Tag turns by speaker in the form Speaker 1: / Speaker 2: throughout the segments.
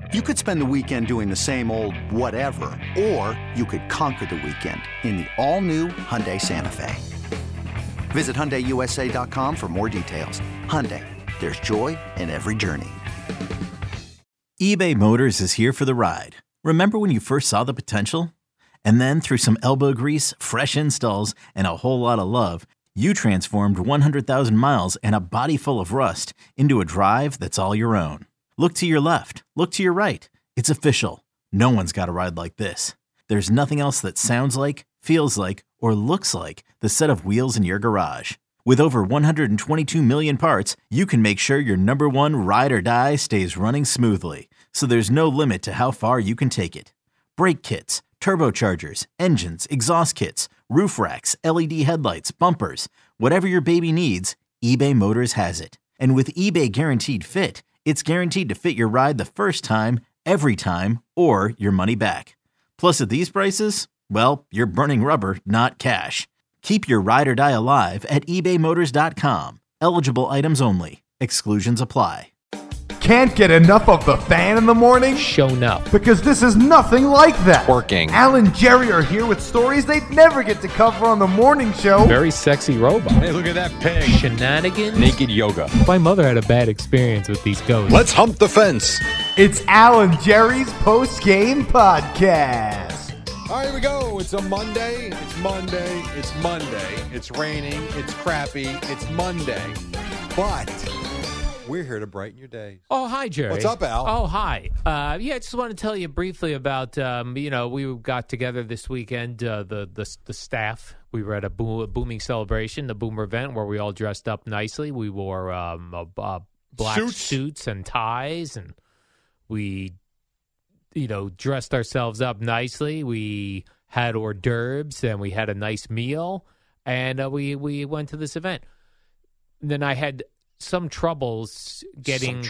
Speaker 1: You could spend the weekend doing the same old whatever, or you could conquer the weekend in the all-new Hyundai Santa Fe. Visit HyundaiUSA.com for more details. Hyundai, there's joy in every journey.
Speaker 2: eBay Motors is here for the ride. Remember when you first saw the potential? And then through some elbow grease, fresh installs, and a whole lot of love, you transformed 100,000 miles and a body full of rust into a drive that's all your own. Look to your left. Look to your right. It's official. No one's got a ride like this. There's nothing else that sounds like, feels like, or looks like the set of wheels in your garage. With over 122 million parts, you can make sure your number one ride or die stays running smoothly. So there's no limit to how far you can take it. Brake kits, turbochargers, engines, exhaust kits, roof racks, LED headlights, bumpers, whatever your baby needs, eBay Motors has it. And with eBay Guaranteed Fit, it's guaranteed to fit your ride the first time, every time, or your money back. Plus, at these prices, well, you're burning rubber, not cash. Keep your ride or die alive at ebaymotors.com. Eligible items only. Exclusions apply.
Speaker 3: Can't get enough of the Fan in the morning?
Speaker 4: Shown up.
Speaker 3: Because this is nothing like that.
Speaker 5: Working.
Speaker 3: Al and Jerry are here with stories they'd never get to cover on the morning show.
Speaker 4: Very sexy robot.
Speaker 5: Hey, look at that pig.
Speaker 4: Shenanigans.
Speaker 5: Naked yoga.
Speaker 4: My mother had a bad experience with these ghosts.
Speaker 5: Let's hump the fence.
Speaker 3: It's Al and Jerry's post-game podcast.
Speaker 5: All right, here we go. It's a Monday. It's Monday. It's Monday. It's raining. It's crappy. It's Monday. But we're here to brighten your days.
Speaker 4: Oh, hi, Jerry.
Speaker 5: What's up, Al?
Speaker 4: Oh, hi. I just want to tell you briefly about, we got together this weekend, the staff. We were at a booming celebration, the Boomer event, where we all dressed up nicely. We wore black suits and ties, and we dressed ourselves up nicely. We had hors d'oeuvres, and we had a nice meal, and we went to this event. Then I had some troubles getting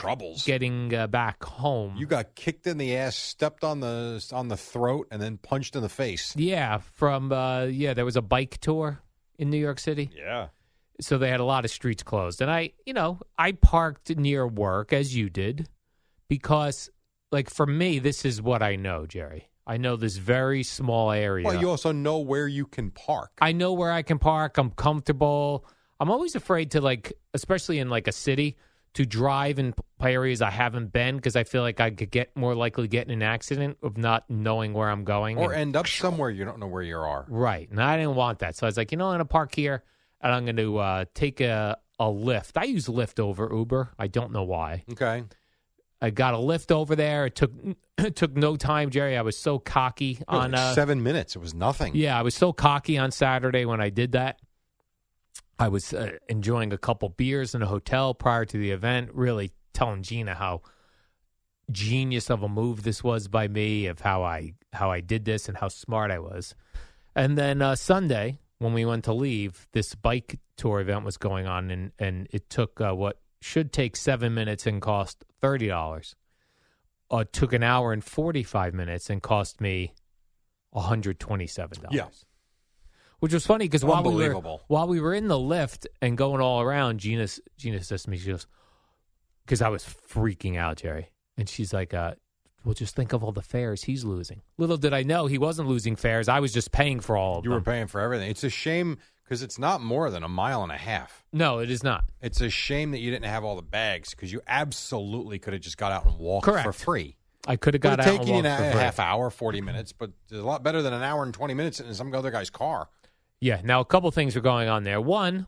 Speaker 4: back home.
Speaker 5: You got kicked in the ass, stepped on the throat, and then punched in the face.
Speaker 4: Yeah, there was a bike tour in New York City.
Speaker 5: Yeah.
Speaker 4: So they had a lot of streets closed. And I parked near work, as you did, because for me, this is what I know, Jerry. I know this very small area.
Speaker 5: Well, you also know where you can park.
Speaker 4: I know where I can park. I'm comfortable. I'm always afraid to, especially in a city, to drive in areas I haven't been, because I feel like I could get more likely to get in an accident of not knowing where I'm going.
Speaker 5: Or end up somewhere you don't know where you are.
Speaker 4: Right. And I didn't want that. So I was like, I'm going to park here, and I'm going to take a Lyft. I use Lyft over Uber. I don't know why.
Speaker 5: Okay.
Speaker 4: I got a Lyft over there. It took no time, Jerry. I was so cocky on
Speaker 5: 7 minutes. It was nothing.
Speaker 4: Yeah, I was so cocky on Saturday when I did that. I was enjoying a couple beers in a hotel prior to the event, really telling Gina how genius of a move this was by me, of how I did this and how smart I was. And then Sunday, when we went to leave, this bike tour event was going on, and it took what should take 7 minutes and cost $30. It took an hour and 45 minutes and cost me $127.
Speaker 5: Yeah.
Speaker 4: Which was funny because while we were in the lift and going all around, Gina says to me, she goes, because I was freaking out, Jerry, and she's like, well, just think of all the fares he's losing. Little did I know he wasn't losing fares. I was just paying for all of them.
Speaker 5: You were paying for everything. It's a shame because it's not more than a mile and a half.
Speaker 4: No, it is not.
Speaker 5: It's a shame that you didn't have all the bags, because you absolutely could have just got out and walked for free.
Speaker 4: I could have got out and walked for free. It would have taken you a half hour, 40 minutes, but it's a lot better than an hour and 20 minutes in some other guy's car. Yeah. Now, a couple things were going on there. One,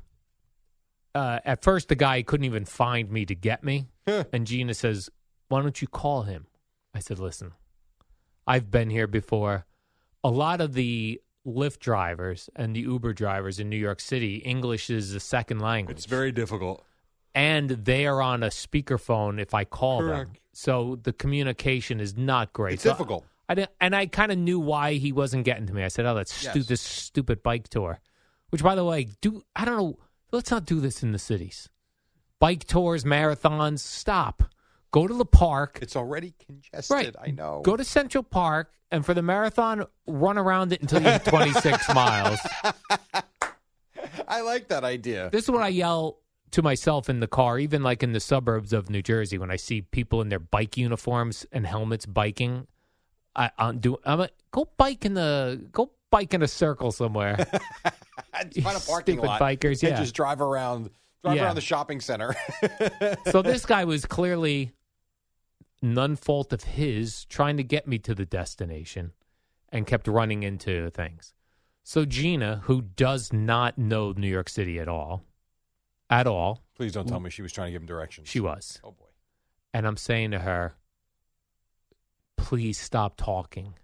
Speaker 4: at first, the guy couldn't even find me to get me. And Gina says, why don't you call him? I said, listen, I've been here before. A lot of the Lyft drivers and the Uber drivers in New York City, English is the second language.
Speaker 5: It's very difficult.
Speaker 4: And they are on a speakerphone if I call them. So the communication is not great.
Speaker 5: It's difficult.
Speaker 4: I kind of knew why he wasn't getting to me. I said, oh, this stupid bike tour. Which, by the way, I don't know. Let's not do this in the cities. Bike tours, marathons, stop. Go to the park.
Speaker 5: It's already congested,
Speaker 4: right.
Speaker 5: I know.
Speaker 4: Go to Central Park, and for the marathon, run around it until you're 26 miles.
Speaker 5: I like that idea.
Speaker 4: This is what I yell to myself in the car, even like in the suburbs of New Jersey, when I see people in their bike uniforms and helmets biking, I'm like, go bike in a circle somewhere.
Speaker 5: Find a parking
Speaker 4: Stupid
Speaker 5: lot.
Speaker 4: bikers,
Speaker 5: and
Speaker 4: yeah.
Speaker 5: just drive around the shopping center.
Speaker 4: So this guy was clearly none fault of his trying to get me to the destination and kept running into things. So Gina, who does not know New York City at all,
Speaker 5: Please don't tell me she was trying to give him directions.
Speaker 4: she was.
Speaker 5: Oh, boy.
Speaker 4: And I'm saying to her, please stop talking.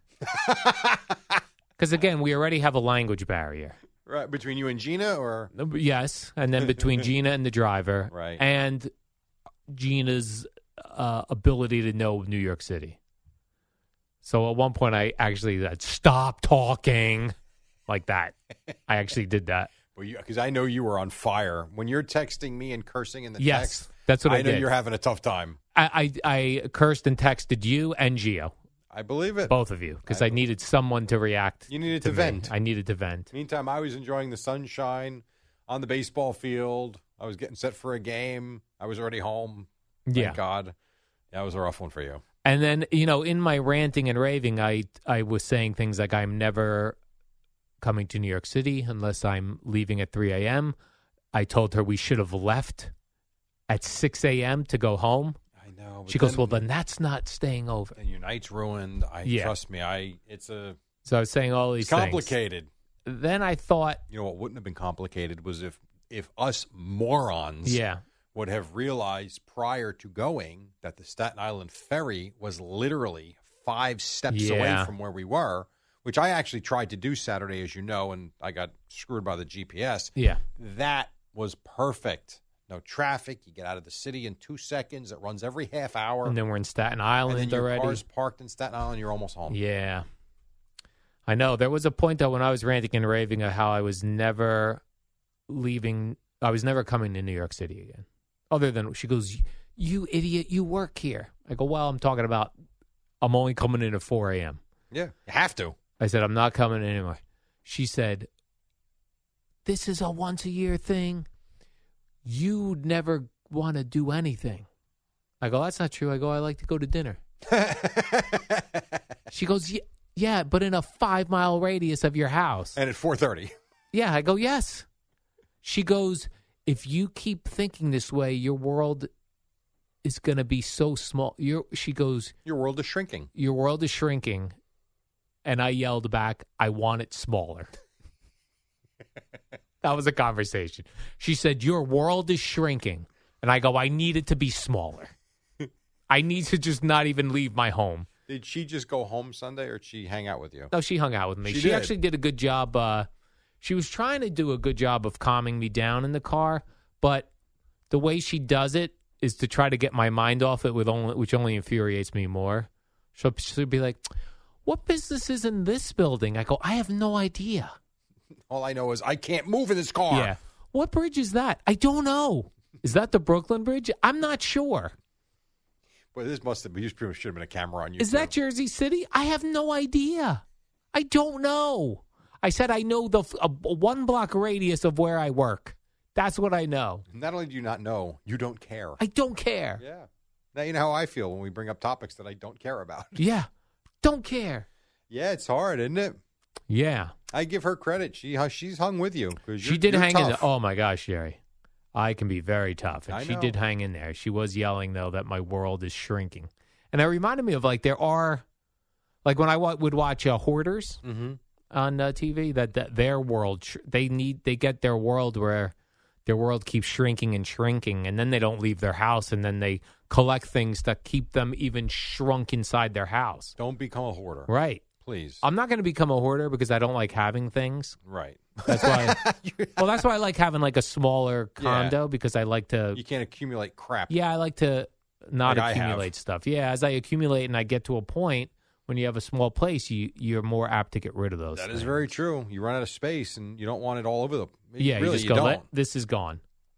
Speaker 4: Because, again, we already have a language barrier.
Speaker 5: Right, between you and Gina, or?
Speaker 4: Yes, and then between Gina and the driver.
Speaker 5: Right.
Speaker 4: And Gina's ability to know New York City. So at one point, I actually said, stop talking, like that. I actually did that.
Speaker 5: Because I know you were on fire. When you're texting me and cursing in the
Speaker 4: Yes,
Speaker 5: text,
Speaker 4: that's what I
Speaker 5: know
Speaker 4: did.
Speaker 5: you're having a tough time.
Speaker 4: I cursed and texted you and Gio,
Speaker 5: I believe it.
Speaker 4: both of you, because I needed someone to react.
Speaker 5: You needed to
Speaker 4: me.
Speaker 5: vent.
Speaker 4: I needed to vent.
Speaker 5: Meantime, I was enjoying the sunshine on the baseball field. I was getting set for a game. I was already home.
Speaker 4: Yeah.
Speaker 5: Thank God. That was a rough one for you.
Speaker 4: And then, in my ranting and raving, I was saying things like, I'm never coming to New York City unless I'm leaving at 3 a.m. I told her we should have left at 6 a.m. to go home.
Speaker 5: I know.
Speaker 4: She goes, well, then that's not staying over.
Speaker 5: And your night's ruined.
Speaker 4: Yeah.
Speaker 5: Trust me.
Speaker 4: So I was saying all these
Speaker 5: It's
Speaker 4: things.
Speaker 5: complicated.
Speaker 4: Then I thought,
Speaker 5: You know what wouldn't have been complicated was if us morons
Speaker 4: yeah,
Speaker 5: would have realized prior to going that the Staten Island ferry was literally 5 steps away
Speaker 4: Yeah.
Speaker 5: from where we were, which I actually tried to do Saturday, as you know, and I got screwed by the GPS.
Speaker 4: yeah.
Speaker 5: That was perfect. No traffic. You get out of the city in 2 seconds. It runs every half hour.
Speaker 4: And then we're in Staten
Speaker 5: And
Speaker 4: Island
Speaker 5: then your
Speaker 4: already.
Speaker 5: car's parked in Staten Island. You're almost home.
Speaker 4: Yeah. I know. There was a point, though, when I was ranting and raving of how I was never leaving. I was never coming to New York City again. Other than, she goes, you idiot, you work here. I go, well, I'm talking about, I'm only coming in at 4 a.m.
Speaker 5: Yeah, you have to.
Speaker 4: I said, I'm not coming in anymore. She said, this is a once-a-year thing. You'd never want to do anything. I go, that's not true. I go, I like to go to dinner. She goes, yeah, but in a 5-mile radius of your house.
Speaker 5: And at 4:30.
Speaker 4: Yeah, I go, yes. She goes, if you keep thinking this way, your world is going to be so small. She goes,
Speaker 5: Your world is shrinking.
Speaker 4: your world is shrinking. And I yelled back, I want it smaller. That was a conversation. She said, your world is shrinking. And I go, I need it to be smaller. I need to just not even leave my home.
Speaker 5: Did she just go home Sunday, or did she hang out with you?
Speaker 4: No, she hung out with me.
Speaker 5: She
Speaker 4: She
Speaker 5: did.
Speaker 4: actually did a good job. She was trying to do a good job of calming me down in the car, but the way she does it is to try to get my mind off it, which only infuriates me more. She'll be like, what business is in this building? I go, I have no idea.
Speaker 5: All I know is I can't move in this car.
Speaker 4: Yeah. What bridge is that? I don't know. Is that the Brooklyn Bridge? I'm not sure.
Speaker 5: Boy, this must have been, you should have been a camera on you.
Speaker 4: Is that Jersey City? I have no idea. I don't know. I said I know a 1-block radius of where I work. That's what I know.
Speaker 5: Not only do you not know, you don't care.
Speaker 4: I don't care.
Speaker 5: Yeah. Now you know how I feel when we bring up topics that I don't care about.
Speaker 4: Yeah. Don't care.
Speaker 5: Yeah, it's hard, isn't it?
Speaker 4: Yeah.
Speaker 5: I give her credit. She's hung with you. 'Cause
Speaker 4: She did
Speaker 5: you're
Speaker 4: hang in
Speaker 5: tough.
Speaker 4: there. Oh, my gosh, Sherry. I can be very tough. And
Speaker 5: I
Speaker 4: she
Speaker 5: know.
Speaker 4: did hang in there. She was yelling, though, that my world is shrinking. And it reminded me of, like, there are, like, when I would watch Hoarders on TV, that their world, they get their world where their world keeps shrinking and shrinking, and then they don't leave their house, and then they collect things that keep them even shrunk inside their house.
Speaker 5: Don't become a hoarder.
Speaker 4: Right.
Speaker 5: Please.
Speaker 4: I'm not going to become a hoarder because I don't like having things.
Speaker 5: Right.
Speaker 4: That's why. Well, that's why I like having like a smaller condo because I like to.
Speaker 5: You can't accumulate crap.
Speaker 4: Yeah, I like to not
Speaker 5: Like I have.
Speaker 4: accumulate stuff. Yeah, as I accumulate and I get to a point when you have a small place, you're more apt to get rid of those.
Speaker 5: That
Speaker 4: things.
Speaker 5: is very true. You run out of space and you don't want it all over the.
Speaker 4: Yeah,
Speaker 5: really,
Speaker 4: you just go.
Speaker 5: don't.
Speaker 4: This is gone.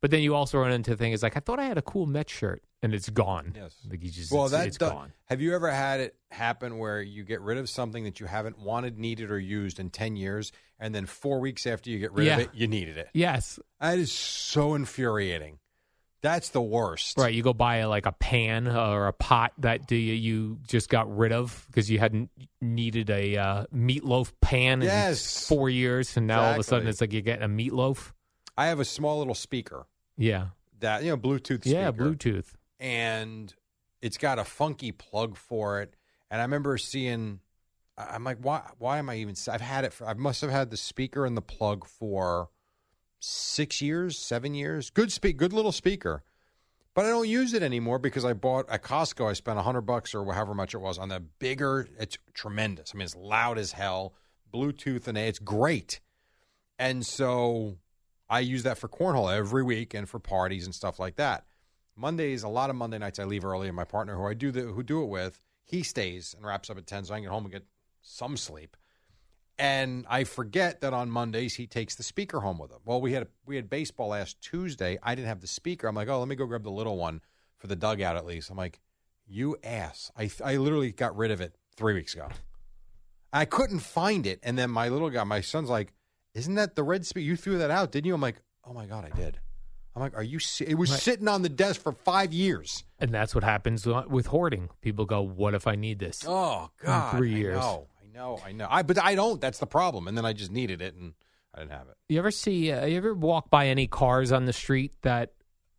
Speaker 4: But then you also run into things like, I thought I had a cool Met shirt, and it's gone.
Speaker 5: Yes.
Speaker 4: Like you just,
Speaker 5: Well,
Speaker 4: it's gone.
Speaker 5: Have you ever had it happen where you get rid of something that you haven't wanted, needed, or used in 10 years, and then 4 weeks after you get rid of it, you needed it?
Speaker 4: Yes.
Speaker 5: That is so infuriating. That's the worst.
Speaker 4: Right. You go buy like a pan or a pot that you just got rid of because you hadn't needed a meatloaf pan in 4 years, and now all of a sudden it's like you're getting a meatloaf.
Speaker 5: I have a small little speaker.
Speaker 4: Yeah.
Speaker 5: That, Bluetooth speaker.
Speaker 4: Yeah, Bluetooth.
Speaker 5: And it's got a funky plug for it. And I remember seeing, I'm like, why am I even, I must have had the speaker and the plug for 6 years, 7 years. Good little speaker. But I don't use it anymore because I bought at Costco, I spent $100 or however much it was on the bigger, it's tremendous. I mean, it's loud as hell, Bluetooth and it's great. And so I use that for cornhole every week and for parties and stuff like that. Mondays, a lot of Monday nights I leave early, and my partner who do it with, he stays and wraps up at 10 so I can get home and get some sleep. And I forget that on Mondays he takes the speaker home with him. Well, we had baseball last Tuesday. I didn't have the speaker. I'm like, let me go grab the little one for the dugout at least. I'm like, you ass. I literally got rid of it 3 weeks ago. I couldn't find it. And then my little guy, my son's like, isn't that the red speaker? You threw that out, didn't you? I'm like, oh, my God, I did. I'm like, are you it was sitting on the desk for 5 years.
Speaker 4: And that's what happens with hoarding. People go, what if I need this?
Speaker 5: Oh, God.
Speaker 4: In 3 years.
Speaker 5: I know. But I don't. That's the problem. And then I just needed it, and I didn't have it.
Speaker 4: You ever walk by any cars on the street that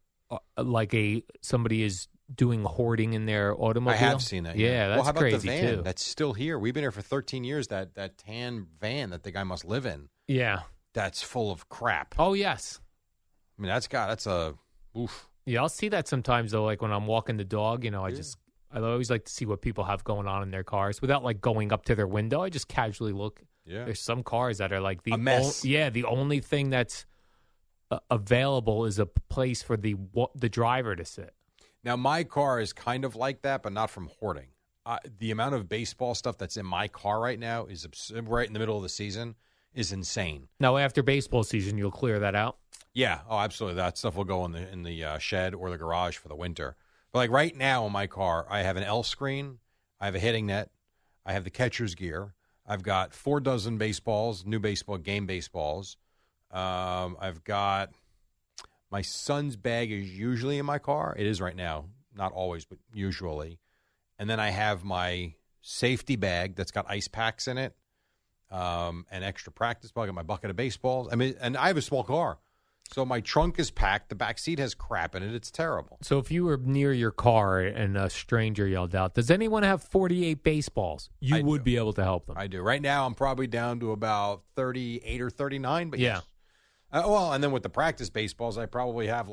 Speaker 4: somebody is doing hoarding in their automobile?
Speaker 5: I have seen that.
Speaker 4: Yeah, that's
Speaker 5: how about
Speaker 4: crazy
Speaker 5: the van?
Speaker 4: too.
Speaker 5: That's still here. We've been here for 13 years. That tan van that the guy must live in.
Speaker 4: Yeah.
Speaker 5: That's full of crap.
Speaker 4: Oh, yes.
Speaker 5: I mean, that's a oof.
Speaker 4: Yeah, I'll see that sometimes though. Like when I'm walking the dog, I always like to see what people have going on in their cars without like going up to their window. I just casually look.
Speaker 5: Yeah.
Speaker 4: There's some cars that are like a
Speaker 5: mess.
Speaker 4: The only thing that's available is a place for the driver to sit.
Speaker 5: Now, my car is kind of like that, but not from hoarding. The amount of baseball stuff that's in my car right now is right in the middle of the season is insane.
Speaker 4: Now, after baseball season, you'll clear that out?
Speaker 5: Yeah. Oh, absolutely. That stuff will go in the shed or the garage for the winter. But like right now in my car, I have an L screen, I have a hitting net, I have the catcher's gear, I've got 4 dozen baseballs, new baseball, game baseballs. I've got my son's bag is usually in my car. It is right now, not always, but usually. And then I have my safety bag that's got ice packs in it, an extra practice bag, and my bucket of baseballs. I mean, and I have a small car. So my trunk is packed. The back seat has crap in it. It's terrible.
Speaker 4: So if you were near your car and a stranger yelled out, does anyone have 48 baseballs? You would be able to help them.
Speaker 5: I do. Right now, I'm probably down to about 38 or 39. But
Speaker 4: yeah.
Speaker 5: Yes. And then with the practice baseballs, I probably have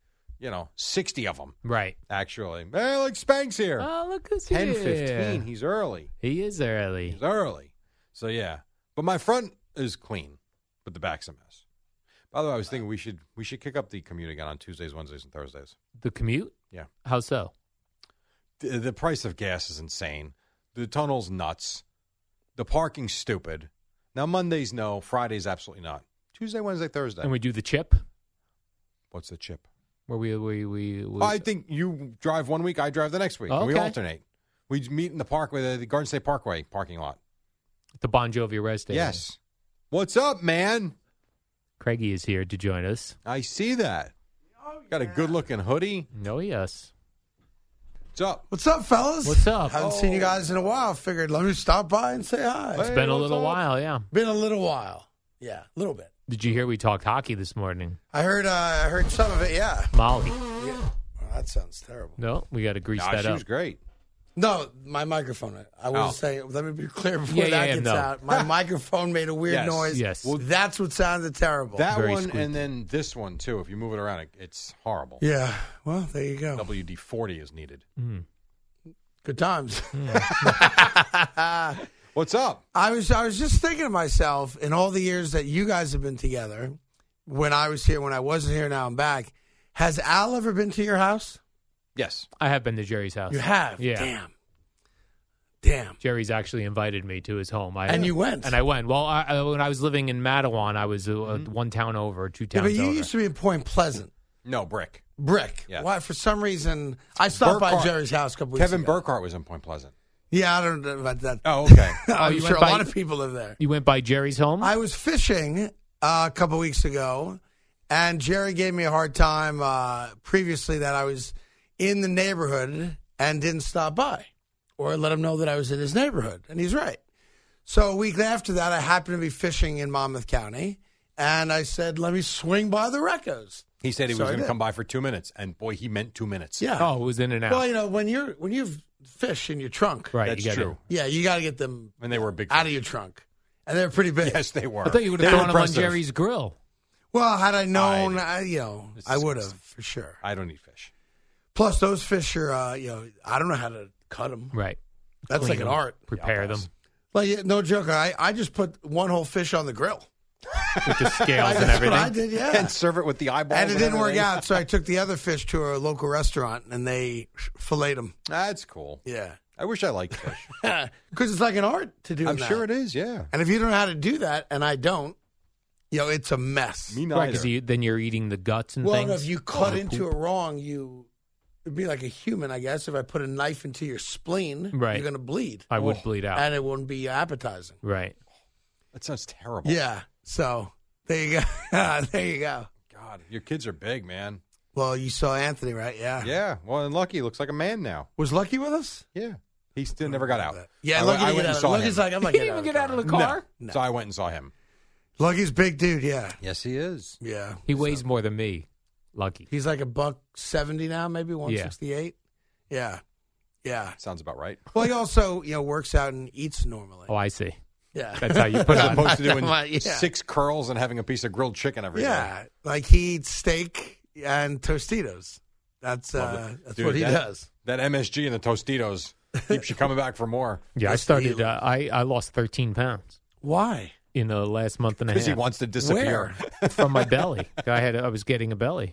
Speaker 5: 60 of them.
Speaker 4: Right.
Speaker 5: Actually. Hey, look, Spank's here.
Speaker 4: Oh, look who's
Speaker 5: 10,
Speaker 4: here.
Speaker 5: 15. He's early.
Speaker 4: He is early.
Speaker 5: He's early. So, yeah. But my front is clean, but the back's a mess. By the way, I was thinking we should kick up the commute again on Tuesdays, Wednesdays, and Thursdays.
Speaker 4: The commute?
Speaker 5: Yeah.
Speaker 4: How so?
Speaker 5: The price of gas is insane. The tunnel's nuts. The parking's stupid. Now, Mondays, no. Fridays, absolutely not. Tuesday, Wednesday, Thursday.
Speaker 4: And we do the chip?
Speaker 5: What's the chip?
Speaker 4: Where we
Speaker 5: I think you drive 1 week, I drive the next week.
Speaker 4: Oh,
Speaker 5: and we
Speaker 4: okay.
Speaker 5: alternate. We meet in the parkway, the Garden State Parkway parking lot.
Speaker 4: The Bon Jovi Res Station.
Speaker 5: Yes. What's up, man?
Speaker 4: Craigie is here to join us.
Speaker 5: I see that. Got a good-looking hoodie.
Speaker 4: No, yes.
Speaker 5: What's up?
Speaker 6: What's up, fellas?
Speaker 4: What's up?
Speaker 6: Haven't seen you guys in a while. Figured let me stop by and say hi.
Speaker 4: It's been a little while, yeah.
Speaker 6: Been a little while. Yeah, a little bit.
Speaker 4: Did you hear we talked hockey this morning?
Speaker 6: I heard some of it, yeah.
Speaker 4: Molly.
Speaker 6: Yeah. Well, that sounds terrible.
Speaker 4: No, we got to grease
Speaker 5: Nah,
Speaker 4: that
Speaker 5: she
Speaker 4: up.
Speaker 5: was great.
Speaker 6: No, my microphone. I was saying, let me be clear before
Speaker 4: Yeah,
Speaker 6: gets
Speaker 4: no.
Speaker 6: out. My microphone made a weird
Speaker 5: Yes,
Speaker 6: noise.
Speaker 4: yes.
Speaker 6: Well, that's what sounded terrible.
Speaker 5: That
Speaker 4: Very
Speaker 5: one
Speaker 4: squeaky.
Speaker 5: and then this one, too. If you move it around, it's horrible.
Speaker 6: Yeah. Well, there you go.
Speaker 5: WD-40 is needed.
Speaker 6: Good times.
Speaker 5: What's up?
Speaker 6: I was just thinking to myself, in all the years that you guys have been together, when I was here, when I wasn't here, now I'm back. Has Al ever been to your house?
Speaker 5: Yes.
Speaker 4: I have been to Jerry's house.
Speaker 6: You have?
Speaker 4: Yeah.
Speaker 6: Damn.
Speaker 4: Jerry's actually invited me to his home.
Speaker 6: And you went?
Speaker 4: And I went. Well, when I was living in Matawan, I was one town over, two
Speaker 6: Yeah,
Speaker 4: towns
Speaker 6: but you
Speaker 4: over.
Speaker 6: used to be in Point Pleasant.
Speaker 5: No, Brick.
Speaker 6: Brick.
Speaker 5: Yeah.
Speaker 6: Why? For some reason, I stopped by
Speaker 5: Burkhart-
Speaker 6: Jerry's house a couple weeks
Speaker 5: Kevin
Speaker 6: ago.
Speaker 5: Burkhart was in Point Pleasant.
Speaker 6: Yeah, I don't know about that.
Speaker 5: Oh, okay.
Speaker 6: I'm
Speaker 4: you
Speaker 6: sure
Speaker 4: went
Speaker 6: a
Speaker 4: by-
Speaker 6: lot of people live there.
Speaker 4: You went by Jerry's home?
Speaker 6: I was fishing a couple weeks ago, and Jerry gave me a hard time previously that I was in the neighborhood and didn't stop by or let him know that I was in his neighborhood. And he's right. So a week after that, I happened to be fishing in Monmouth County, and I said, let me swing by the Recos.
Speaker 5: He said he
Speaker 6: So
Speaker 5: was
Speaker 6: I
Speaker 5: going to
Speaker 6: did.
Speaker 5: come by for 2 minutes, and boy, he meant 2 minutes.
Speaker 6: Yeah.
Speaker 4: Oh, it was in and out.
Speaker 6: Well, you know, when you've fish in your trunk,
Speaker 4: right,
Speaker 5: That's
Speaker 4: you gotta-
Speaker 5: true.
Speaker 6: yeah, you got to get them
Speaker 5: And they were big
Speaker 6: out
Speaker 5: fish.
Speaker 6: of your trunk. And they're pretty big.
Speaker 5: Yes, they were.
Speaker 4: I thought you would
Speaker 5: They
Speaker 4: have
Speaker 5: were
Speaker 4: thrown them on
Speaker 5: impressive.
Speaker 4: Jerry's grill.
Speaker 6: Well, had I known,
Speaker 5: It's
Speaker 6: I would have,
Speaker 5: disgusting.
Speaker 6: for sure.
Speaker 5: I don't eat fish.
Speaker 6: Plus, those fish are, I don't know how to cut them.
Speaker 4: Right.
Speaker 6: That's
Speaker 4: Clean
Speaker 6: like an
Speaker 4: them,
Speaker 6: art.
Speaker 4: Prepare them
Speaker 6: Like, yeah, no joke. I just put one whole fish on the grill.
Speaker 4: with the scales and
Speaker 6: That's
Speaker 4: everything.
Speaker 6: what I did, yeah.
Speaker 5: And serve it with the eyeballs.
Speaker 6: And it didn't work
Speaker 5: everything.
Speaker 6: out, so I took the other fish to a local restaurant, and they filleted them.
Speaker 5: That's cool.
Speaker 6: Yeah.
Speaker 5: I wish I liked fish.
Speaker 6: Because it's like an art to do
Speaker 5: I'm
Speaker 6: that.
Speaker 5: sure it is, yeah.
Speaker 6: And if you don't know how to do that, and I don't, it's a mess.
Speaker 5: Me
Speaker 4: Right,
Speaker 5: neither.
Speaker 4: because then you're eating the guts and
Speaker 6: Well,
Speaker 4: things.
Speaker 6: if you cut into it wrong, it'd be like a human, I guess. If I put a knife into your spleen,
Speaker 4: Right.
Speaker 6: you're going to bleed.
Speaker 4: I would bleed out.
Speaker 6: And it wouldn't be appetizing.
Speaker 4: Right.
Speaker 5: That sounds terrible.
Speaker 6: Yeah. So there you go. There you go.
Speaker 5: God, your kids are big, man.
Speaker 6: Well, you saw Anthony, right? Yeah.
Speaker 5: Yeah. Well, and Lucky looks like a man now.
Speaker 6: Was Lucky with us?
Speaker 5: Yeah. He still never got out.
Speaker 6: Yeah,
Speaker 5: I
Speaker 6: Lucky
Speaker 5: went
Speaker 6: to get
Speaker 5: and
Speaker 6: out.
Speaker 5: saw
Speaker 6: Lucky's
Speaker 5: him.
Speaker 6: like, I'm not
Speaker 4: He
Speaker 6: getting
Speaker 4: didn't even get out of the
Speaker 5: No.
Speaker 4: car.
Speaker 6: No.
Speaker 5: So I went and saw him.
Speaker 6: Lucky's big dude, yeah.
Speaker 5: Yes, he is.
Speaker 6: Yeah.
Speaker 4: He weighs more than me. Lucky.
Speaker 6: He's like $170 now, maybe 168. Yeah. Yeah.
Speaker 5: Sounds about right.
Speaker 6: Well, he also, works out and eats normally.
Speaker 4: Oh, I see.
Speaker 6: Yeah.
Speaker 4: That's how you put
Speaker 5: As
Speaker 4: on.
Speaker 5: opposed to doing
Speaker 6: Yeah.
Speaker 5: 6 curls and having a piece of grilled chicken every day.
Speaker 6: Yeah. Like he eats steak and Tostitos. That's
Speaker 5: Dude,
Speaker 6: what he
Speaker 5: that-
Speaker 6: does.
Speaker 5: That MSG and the Tostitos keeps you coming back for more.
Speaker 4: Yeah, I started. I lost 13 pounds
Speaker 6: Why?
Speaker 4: in the last month and a
Speaker 5: Because he
Speaker 4: half
Speaker 5: wants to disappear.
Speaker 6: Where?
Speaker 4: from my belly. I was getting a belly.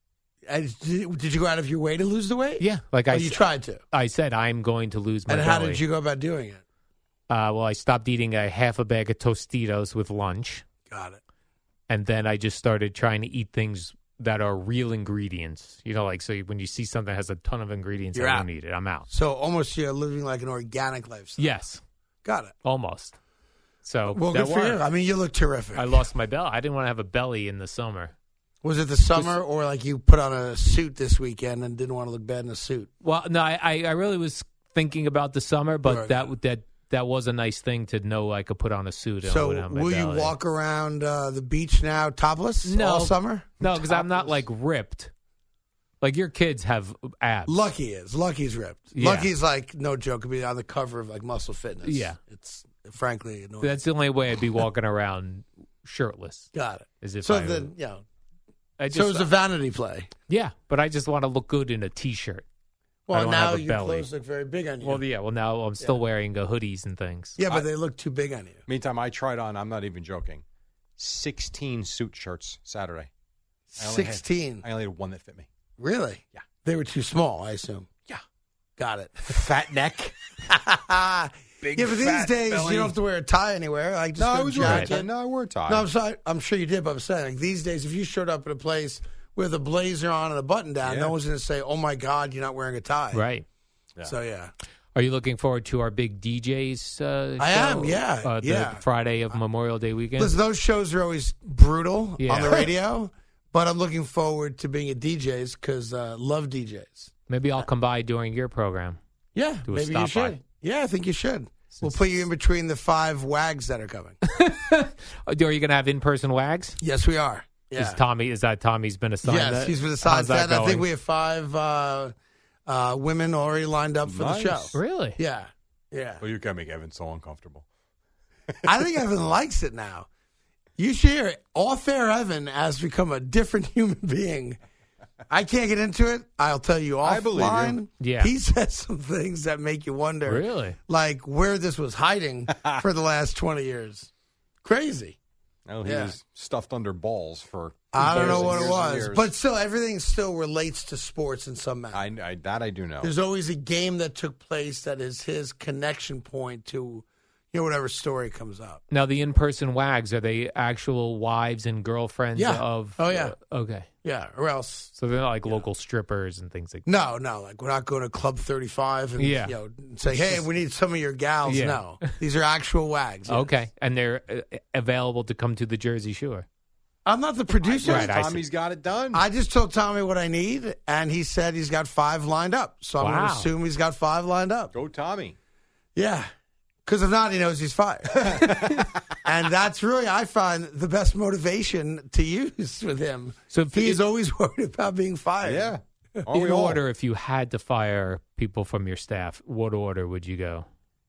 Speaker 6: Did you go out of your way to lose the weight?
Speaker 4: Yeah, like
Speaker 6: Oh, you tried to.
Speaker 4: I said I'm going to lose my
Speaker 6: And
Speaker 4: belly.
Speaker 6: how did you go about doing it?
Speaker 4: Well, I stopped eating a half a bag of Tostitos with lunch,
Speaker 6: Got it.
Speaker 4: and then I just started trying to eat things that are real ingredients. So when you see something that has a ton of ingredients,
Speaker 6: You're
Speaker 4: I
Speaker 6: out.
Speaker 4: don't eat it. I'm out.
Speaker 6: So almost you're living like an organic lifestyle.
Speaker 4: Yes,
Speaker 6: Got it.
Speaker 4: almost. So
Speaker 6: Well,
Speaker 4: that
Speaker 6: good for you.
Speaker 4: worked.
Speaker 6: I mean, you look terrific.
Speaker 4: I lost my belly. I didn't want to have a belly in the summer.
Speaker 6: Was it the summer or like you put on a suit this weekend and didn't want to look bad in a suit?
Speaker 4: Well, no, I really was thinking about the summer, but
Speaker 6: Right.
Speaker 4: that was a nice thing to know I could put on a suit. And I
Speaker 6: So
Speaker 4: wouldn't have my
Speaker 6: will you
Speaker 4: belly.
Speaker 6: walk around the beach now topless
Speaker 4: No.
Speaker 6: all summer?
Speaker 4: No, because I'm not like ripped. Like your kids have abs.
Speaker 6: Lucky is. Lucky's ripped.
Speaker 4: Yeah.
Speaker 6: Lucky's like, no joke, could be on the cover of like Muscle Fitness.
Speaker 4: Yeah.
Speaker 6: It's frankly annoying.
Speaker 4: That's the only way I'd be walking around shirtless.
Speaker 6: Got it.
Speaker 4: As if
Speaker 6: So
Speaker 4: I
Speaker 6: then,
Speaker 4: I just,
Speaker 6: so it was a vanity play.
Speaker 4: yeah, but I just want to look good in a t-shirt. I
Speaker 6: Well,
Speaker 4: don't
Speaker 6: now
Speaker 4: have a
Speaker 6: your
Speaker 4: belly.
Speaker 6: clothes look very big on you.
Speaker 4: Well, yeah. Well, now I'm still wearing hoodies and things.
Speaker 6: Yeah, but they look too big on you.
Speaker 5: Meantime, I tried on, I'm not even joking, 16 suit shirts Saturday. I only had-
Speaker 6: 16.
Speaker 5: I only had one that fit me.
Speaker 6: Really?
Speaker 5: Yeah.
Speaker 6: They were too small, I assume.
Speaker 5: Yeah.
Speaker 6: Got it.
Speaker 5: Fat neck. Big
Speaker 6: Yeah, but these
Speaker 5: fat
Speaker 6: days
Speaker 5: belly.
Speaker 6: you don't have to wear a tie anywhere. Like just
Speaker 5: No,
Speaker 6: go
Speaker 5: I was wearing a
Speaker 6: jacket.
Speaker 5: tie. No, I wore a tie.
Speaker 6: No, I'm sorry. I'm sure you did, but I'm saying like these days, if you showed up at a place with a blazer on and a button down,
Speaker 5: Yeah.
Speaker 6: no one's going to say, "Oh my God, you're not wearing a tie."
Speaker 4: Right.
Speaker 5: Yeah.
Speaker 6: So yeah,
Speaker 4: Are you looking forward to our big DJs
Speaker 6: I
Speaker 4: show?
Speaker 6: am, yeah,
Speaker 4: The
Speaker 6: yeah.
Speaker 4: Friday of Memorial Day weekend?
Speaker 6: listen, those shows are always brutal
Speaker 4: Yeah.
Speaker 6: on the radio, but I'm looking forward to being at DJs because love DJs.
Speaker 4: Maybe I'll come by during your program.
Speaker 6: Yeah,
Speaker 4: Do a
Speaker 6: maybe you
Speaker 4: stop by.
Speaker 6: should. Yeah, I think you should. We'll put you in between the 5 wags that are coming.
Speaker 4: Are you going to have in-person wags?
Speaker 6: Yes, we are. Yeah.
Speaker 4: Is that Tommy's been assigned?
Speaker 6: Yes,
Speaker 4: that?
Speaker 6: he's been assigned
Speaker 4: How's
Speaker 6: that. I think
Speaker 4: going?
Speaker 6: we have 5 women already lined up for
Speaker 5: Nice.
Speaker 6: the show.
Speaker 4: Really?
Speaker 6: Yeah, yeah.
Speaker 5: Well, you can make Evan so uncomfortable.
Speaker 6: I think Evan likes it now. You should hear it. Off-air Evan has become a different human being. I can't get into it. I'll tell you offline.
Speaker 5: I believe you.
Speaker 4: Yeah.
Speaker 6: He says some things that make you wonder.
Speaker 4: Really?
Speaker 6: Like where this was hiding for the last 20 years. Crazy.
Speaker 5: Well, he
Speaker 6: Yeah.
Speaker 5: was stuffed under balls for
Speaker 6: I don't
Speaker 5: years
Speaker 6: know
Speaker 5: and
Speaker 6: what it
Speaker 5: years and
Speaker 6: was.
Speaker 5: years.
Speaker 6: But still, everything still relates to sports in some manner.
Speaker 5: that I do know.
Speaker 6: There's always a game that took place that is his connection point to, whatever story comes up.
Speaker 4: Now, the in-person wags, are they actual wives and girlfriends
Speaker 6: Yeah.
Speaker 4: of...
Speaker 6: Oh, yeah.
Speaker 4: Okay.
Speaker 6: Yeah, or else.
Speaker 4: So they're not like local strippers and things like that.
Speaker 6: No, like we're not going to Club 35 and
Speaker 4: Yeah.
Speaker 6: say, hey, we need some of your gals.
Speaker 4: Yeah.
Speaker 6: No, these are actual wags. yes.
Speaker 4: Okay. And they're available to come to the Jersey Shore.
Speaker 6: I'm not the producer.
Speaker 4: Right, I see.
Speaker 5: Tommy's got it done.
Speaker 6: I just told Tommy what I need, and he said he's got 5 lined up. So I'm going
Speaker 4: Wow.
Speaker 6: to assume he's got 5 lined up.
Speaker 5: Go Tommy.
Speaker 6: Yeah. Because if not, he knows he's fired. And that's really, I find, the best motivation to use with him.
Speaker 4: So if
Speaker 6: He's always worried about being fired.
Speaker 5: Yeah.
Speaker 4: In order, if you had to fire people from your staff, what order would you go?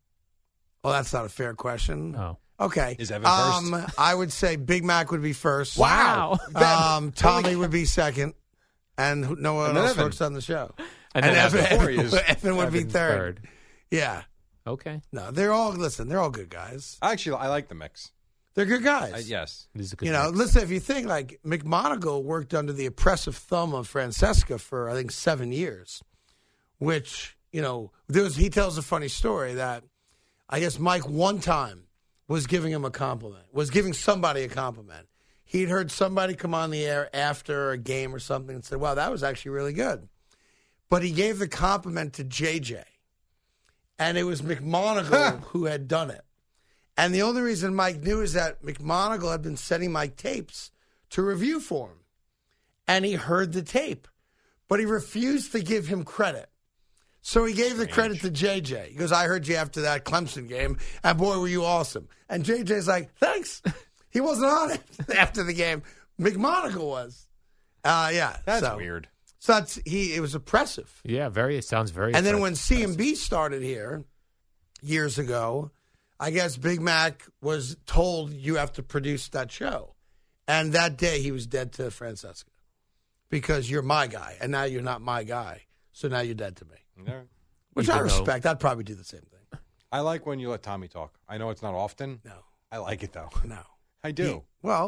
Speaker 6: Well, that's not a fair question.
Speaker 4: Oh.
Speaker 6: Okay.
Speaker 5: Is Evan first?
Speaker 6: I would say Big Mac would be first.
Speaker 4: Wow.
Speaker 6: Tommy would be second. And no one
Speaker 5: And then
Speaker 6: else
Speaker 5: Evan.
Speaker 6: works on the show.
Speaker 4: And
Speaker 6: And
Speaker 4: then
Speaker 6: Evan,
Speaker 5: before he is
Speaker 6: Evan would be
Speaker 4: Evan's
Speaker 6: third. Yeah.
Speaker 4: Okay.
Speaker 6: No, they're all good guys.
Speaker 5: Actually, I like the mix.
Speaker 6: They're good guys.
Speaker 5: Yes.
Speaker 4: This is a good
Speaker 6: You know,
Speaker 4: mix.
Speaker 6: listen, if you think like McMonagle worked under the oppressive thumb of Francesca for, I think, 7 years, which, he tells a funny story that I guess Mike one time was giving him a compliment, was giving somebody a compliment. He'd heard somebody come on the air after a game or something and said, wow, that was actually really good. But he gave the compliment to JJ. And it was McMonagle who had done it. And the only reason Mike knew is that McMonagle had been sending Mike tapes to review for him. And he heard the tape. But he refused to give him credit. So he gave the credit to JJ. He goes, I heard you after that Clemson game, and boy, were you awesome. And JJ's like, thanks. He wasn't on it after the game. McMonagle was. Yeah.
Speaker 5: That's weird.
Speaker 6: So it was oppressive.
Speaker 4: Yeah, it sounds very
Speaker 6: And then when
Speaker 4: impressive.
Speaker 6: CMB started here years ago, I guess Big Mac was told you have to produce that show. And that day he was dead to Francesca because you're my guy. And now you're not my guy. So now you're dead to me.
Speaker 5: All right.
Speaker 6: Which
Speaker 4: Even
Speaker 6: I
Speaker 4: though-
Speaker 6: respect. I'd probably do the same thing.
Speaker 5: I like when you let Tommy talk. I know it's not often.
Speaker 6: No.
Speaker 5: I like it, though.
Speaker 6: No.
Speaker 5: I do.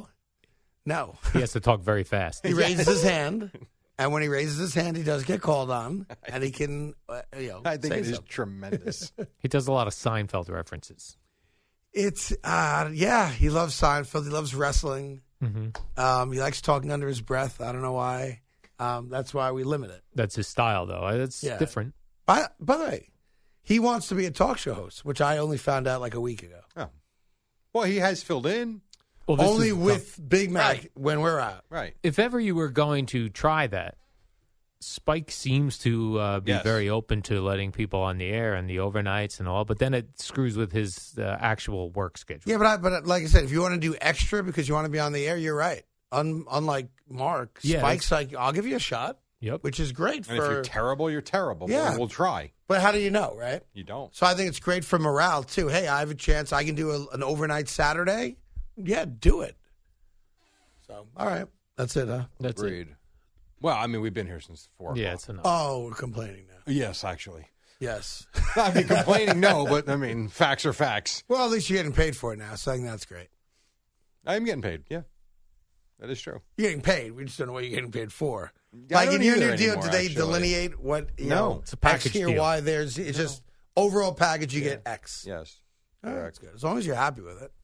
Speaker 6: No.
Speaker 4: he has to talk very fast.
Speaker 6: He raises his hand. And when he raises his hand, he does get called on. And he can,
Speaker 5: I think
Speaker 6: say
Speaker 5: it is
Speaker 6: something.
Speaker 5: tremendous.
Speaker 4: He does a lot of Seinfeld references.
Speaker 6: It's, he loves Seinfeld. He loves wrestling.
Speaker 4: Mm-hmm.
Speaker 6: He likes talking under his breath. I don't know why. That's why we limit it.
Speaker 4: That's his style, though. It's
Speaker 6: Yeah.
Speaker 4: different.
Speaker 6: By the way, he wants to be a talk show host, which I only found out like a week ago.
Speaker 5: Oh. Well, he has filled in.
Speaker 4: Well, this
Speaker 6: Only
Speaker 4: is-
Speaker 6: with Big Mac
Speaker 5: Right.
Speaker 6: when we're out.
Speaker 5: Right.
Speaker 4: If ever you were going to try that, Spike seems to be
Speaker 5: Yes.
Speaker 4: very open to letting people on the air and the overnights and all, but then it screws with his actual work schedule.
Speaker 6: Yeah, but like I said, if you want to do extra because you want to be on the air, you're right. Unlike Mark,
Speaker 4: Yeah,
Speaker 6: Spike's like, I'll give you a shot,
Speaker 4: Yep.
Speaker 6: which is great
Speaker 5: And if
Speaker 6: for.
Speaker 5: you're terrible, you're terrible.
Speaker 6: Yeah.
Speaker 5: But we'll try.
Speaker 6: But how do you know, right?
Speaker 5: You don't.
Speaker 6: So I think it's great for morale too. Hey, I have a chance. I can do an overnight Saturday. Yeah, do it. So all right, that's it, huh?
Speaker 4: That's it.
Speaker 5: Agreed. Well, I mean, we've been here since 4 o'clock.
Speaker 4: Yeah, it's enough.
Speaker 6: Oh, we're complaining now.
Speaker 5: Yes, actually.
Speaker 6: Yes.
Speaker 5: I mean, complaining, no, but I mean, facts are facts.
Speaker 6: Well, at least you're getting paid for it now, so I think that's great.
Speaker 5: I am getting paid. Yeah, that is true.
Speaker 6: You're getting paid. We just don't know what you're getting paid for.
Speaker 5: Yeah, I
Speaker 6: Like
Speaker 5: don't
Speaker 6: in your
Speaker 5: either
Speaker 6: new deal,
Speaker 5: anymore,
Speaker 6: do they
Speaker 5: actually.
Speaker 6: delineate what you
Speaker 5: No.
Speaker 6: know?
Speaker 4: It's a package
Speaker 6: X here,
Speaker 4: deal.
Speaker 6: Y. There's it's just overall package. You get X.
Speaker 5: Yes.
Speaker 6: Oh, that's good. As long as you're happy with it.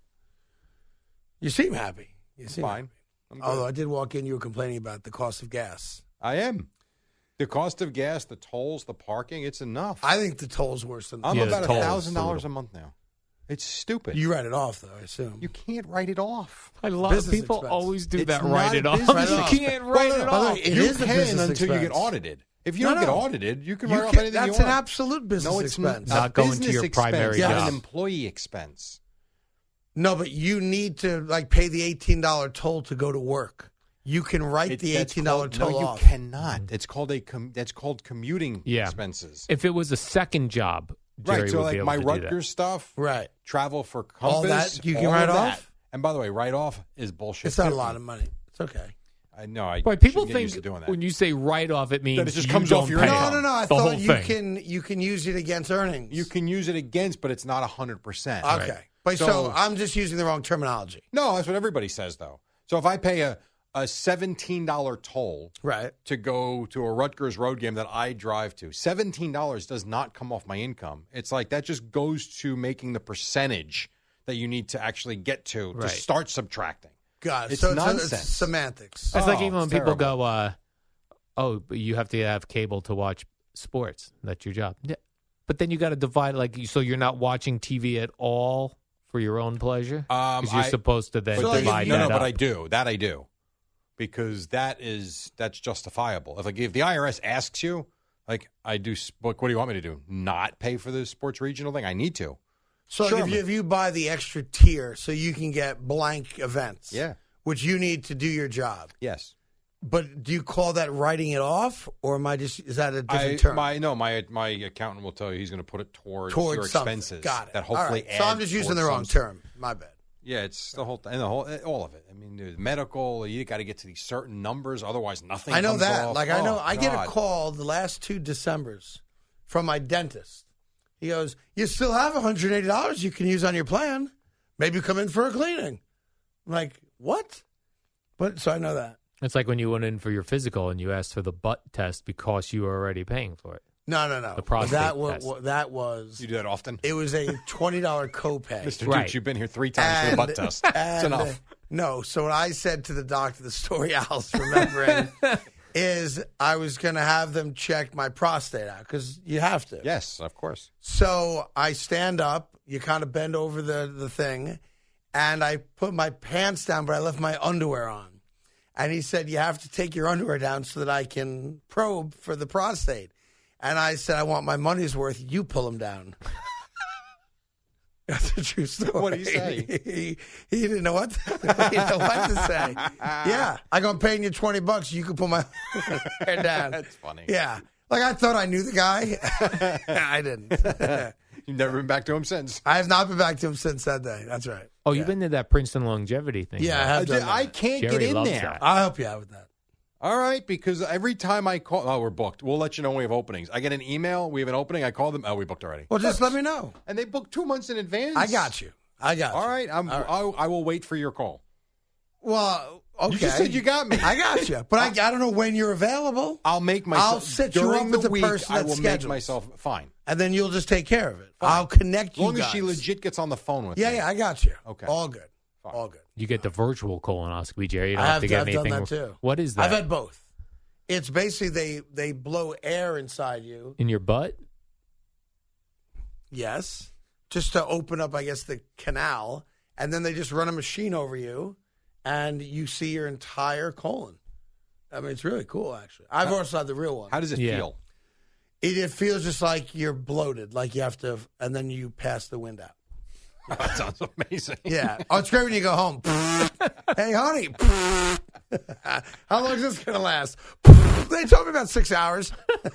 Speaker 6: You seem happy. You seem
Speaker 5: Fine.
Speaker 6: happy.
Speaker 5: I'm good.
Speaker 6: Although I did walk in, you were complaining about the cost of gas.
Speaker 5: I am. The cost of gas, the tolls, the parking, it's enough.
Speaker 6: I think the toll's worse than the
Speaker 5: I'm
Speaker 4: Yeah,
Speaker 5: about
Speaker 4: the toll is
Speaker 5: $1,000
Speaker 4: brutal.
Speaker 5: a month now. It's stupid.
Speaker 6: You write it off, though, I assume.
Speaker 5: You can't write it off.
Speaker 4: I love
Speaker 6: business
Speaker 4: people
Speaker 6: expense.
Speaker 4: always do
Speaker 5: It's
Speaker 4: that.
Speaker 5: not
Speaker 4: Write it
Speaker 5: a
Speaker 4: off.
Speaker 5: business
Speaker 4: You
Speaker 6: expense.
Speaker 4: can't write it
Speaker 6: By the
Speaker 4: off.
Speaker 6: way, it
Speaker 5: You're
Speaker 6: is a
Speaker 5: paying
Speaker 6: business
Speaker 5: until you get
Speaker 6: expense.
Speaker 5: audited. If you
Speaker 6: No,
Speaker 5: don't get
Speaker 6: no.
Speaker 5: audited, you can
Speaker 6: You
Speaker 5: write off
Speaker 6: can-
Speaker 5: anything
Speaker 6: that's
Speaker 5: you
Speaker 6: an
Speaker 5: want.
Speaker 6: absolute business
Speaker 5: No, it's
Speaker 6: expense.
Speaker 5: not.
Speaker 4: Not going to
Speaker 5: business
Speaker 4: your
Speaker 5: expense.
Speaker 4: primary
Speaker 5: It's
Speaker 6: job.
Speaker 5: an employee expense.
Speaker 6: No, but you need to pay the $18 toll to go to work. You can write the
Speaker 5: That's
Speaker 6: $18
Speaker 5: called-
Speaker 6: toll
Speaker 5: No, you
Speaker 6: off.
Speaker 5: cannot. It's called that's called commuting
Speaker 4: Yeah.
Speaker 5: expenses.
Speaker 4: If it was a second job, Jerry
Speaker 5: Right. So
Speaker 4: would be
Speaker 5: like
Speaker 4: able
Speaker 5: my
Speaker 4: to do
Speaker 5: Rutgers stuff,
Speaker 6: Right.
Speaker 5: travel for
Speaker 6: All
Speaker 5: Compass,
Speaker 6: that you can
Speaker 5: all
Speaker 6: write
Speaker 5: of that.
Speaker 6: off?
Speaker 5: And by the way, write off is bullshit.
Speaker 6: It's not a
Speaker 5: too.
Speaker 6: lot of money. It's okay.
Speaker 5: I know. I
Speaker 4: Right, people
Speaker 5: shouldn't get
Speaker 4: think
Speaker 5: used to doing that.
Speaker 4: when you say write off, it means
Speaker 5: That it just
Speaker 4: you
Speaker 5: comes
Speaker 4: don't
Speaker 5: off your
Speaker 4: pay.
Speaker 5: income.
Speaker 6: No. I
Speaker 4: The whole
Speaker 6: thought
Speaker 4: thing.
Speaker 6: you can use it against earnings.
Speaker 5: You can use it against, but it's not 100%.
Speaker 6: Okay. But so
Speaker 5: So-
Speaker 6: I'm just using the wrong terminology.
Speaker 5: No, that's what everybody says, though. So if I pay a a $17 toll
Speaker 6: Right.
Speaker 5: to go to a Rutgers road game that I drive to. $17 does not come off my income. It's like that just goes to making the percentage that you need to actually get to
Speaker 4: Right.
Speaker 5: start subtracting.
Speaker 6: Got it.
Speaker 5: It's
Speaker 6: so
Speaker 5: nonsense.
Speaker 6: it's semantics.
Speaker 4: It's like
Speaker 5: Oh,
Speaker 4: even when
Speaker 5: it's
Speaker 4: people
Speaker 5: terrible.
Speaker 4: go, "Oh, but you have to have cable to watch sports. That's your job." Yeah, but then you got to divide, so you're not watching TV at all for your own pleasure. 'Cause you're supposed to then
Speaker 6: But then-
Speaker 4: divide
Speaker 5: no,
Speaker 4: that
Speaker 5: but
Speaker 4: up.
Speaker 5: I do. That I do. Because that's justifiable. If the IRS asks you, like I do, what do you want me to do? Not pay for the sports regional thing? I need to.
Speaker 6: So
Speaker 5: Sure,
Speaker 6: if you buy the extra tier so you can get blank events,
Speaker 5: Yeah.
Speaker 6: which you need to do your job,
Speaker 5: Yes.
Speaker 6: but do you call that writing it off, or is that a different term?
Speaker 5: My accountant will tell you he's going to put it towards your
Speaker 6: something.
Speaker 5: expenses.
Speaker 6: Got it.
Speaker 5: That hopefully
Speaker 6: All right. So I'm
Speaker 5: adds
Speaker 6: just using the
Speaker 5: towards
Speaker 6: wrong
Speaker 5: some-
Speaker 6: term. My bad.
Speaker 5: Yeah, it's the whole all of it. I mean, there's medical. You got to get to these certain numbers, otherwise nothing.
Speaker 6: I know
Speaker 5: comes
Speaker 6: that.
Speaker 5: off.
Speaker 6: I
Speaker 5: Oh,
Speaker 6: know. I get a
Speaker 5: God.
Speaker 6: call the last 2 Decembers from my dentist. He goes, "You still have $180 you can use on your plan. Maybe come in for a cleaning." I'm like, what? But so I know that.
Speaker 4: It's like when you went in for your physical and you asked for the butt test because you were already paying for it.
Speaker 6: No.
Speaker 4: The prostate
Speaker 6: That was.
Speaker 5: You do that often,
Speaker 6: It was a $20 copay.
Speaker 5: Mr.
Speaker 4: Right.
Speaker 5: Dukes. You've been here 3 times for the butt test. It's enough.
Speaker 6: No, so what I said to the doctor, the story Al's remembering, is I was going to have them check my prostate out because you have to.
Speaker 5: Yes, of course.
Speaker 6: So I stand up, you kind of bend over the thing, and I put my pants down, but I left my underwear on. And he said, "You have to take your underwear down so that I can probe for the prostate." And I said, "I want my money's worth. You pull them down." That's a true story.
Speaker 5: What did he say?
Speaker 6: He didn't know what he didn't know what to say. Yeah. I go, "I'm paying you $20. You can pull my hair down."
Speaker 5: That's funny.
Speaker 6: Yeah. Like I thought I knew the guy. I didn't.
Speaker 5: You've never been back to him since.
Speaker 6: I have not been back to him since that day. That's right.
Speaker 4: Oh, you've been to that Princeton longevity thing.
Speaker 6: Yeah, I
Speaker 4: right?
Speaker 6: have done
Speaker 5: I
Speaker 6: that.
Speaker 5: can't
Speaker 4: Jerry
Speaker 5: get in
Speaker 4: loves
Speaker 5: there.
Speaker 4: that.
Speaker 6: I'll help you out with that.
Speaker 5: All right, because every time I call, we're booked. We'll let you know when we have openings. I get an email, we have an opening. I call them, we booked already.
Speaker 6: Well, just let me know.
Speaker 5: And they book 2 months in advance.
Speaker 6: I got you.
Speaker 5: All right, I will wait for your call.
Speaker 6: Well, okay.
Speaker 5: You just said you got me.
Speaker 6: I got you. But I don't know when you're available.
Speaker 5: I'll make myself.
Speaker 6: I'll set you
Speaker 5: during
Speaker 6: up with the
Speaker 5: week,
Speaker 6: person
Speaker 5: I
Speaker 6: that
Speaker 5: will
Speaker 6: schedules.
Speaker 5: make myself fine.
Speaker 6: And then you'll just take care of it.
Speaker 5: Fine.
Speaker 6: I'll connect
Speaker 5: As
Speaker 6: you
Speaker 5: long
Speaker 6: guys.
Speaker 5: as she legit gets on the phone with
Speaker 6: Yeah,
Speaker 5: me.
Speaker 6: yeah, I got you.
Speaker 5: Okay.
Speaker 6: All good.
Speaker 5: Fine.
Speaker 6: All good.
Speaker 4: You get the virtual colonoscopy, Jerry. You don't
Speaker 6: I
Speaker 4: have
Speaker 6: have
Speaker 4: to get
Speaker 6: I've done
Speaker 4: anything.
Speaker 6: that too.
Speaker 4: What is that?
Speaker 6: I've had both. It's basically they blow air inside you.
Speaker 4: In your butt?
Speaker 6: Yes. Just to open up, I guess, the canal. And then they just run a machine over you, and you see your entire colon. I mean, it's really cool, actually. I've also had the real one.
Speaker 5: How does it
Speaker 4: Yeah.
Speaker 5: feel?
Speaker 6: It feels just like you're bloated, like you have to, and then you pass the wind out.
Speaker 5: That sounds amazing.
Speaker 6: Yeah. Oh, it's great when you go home. Hey, honey. How long is this going to last? They told me about 6 hours.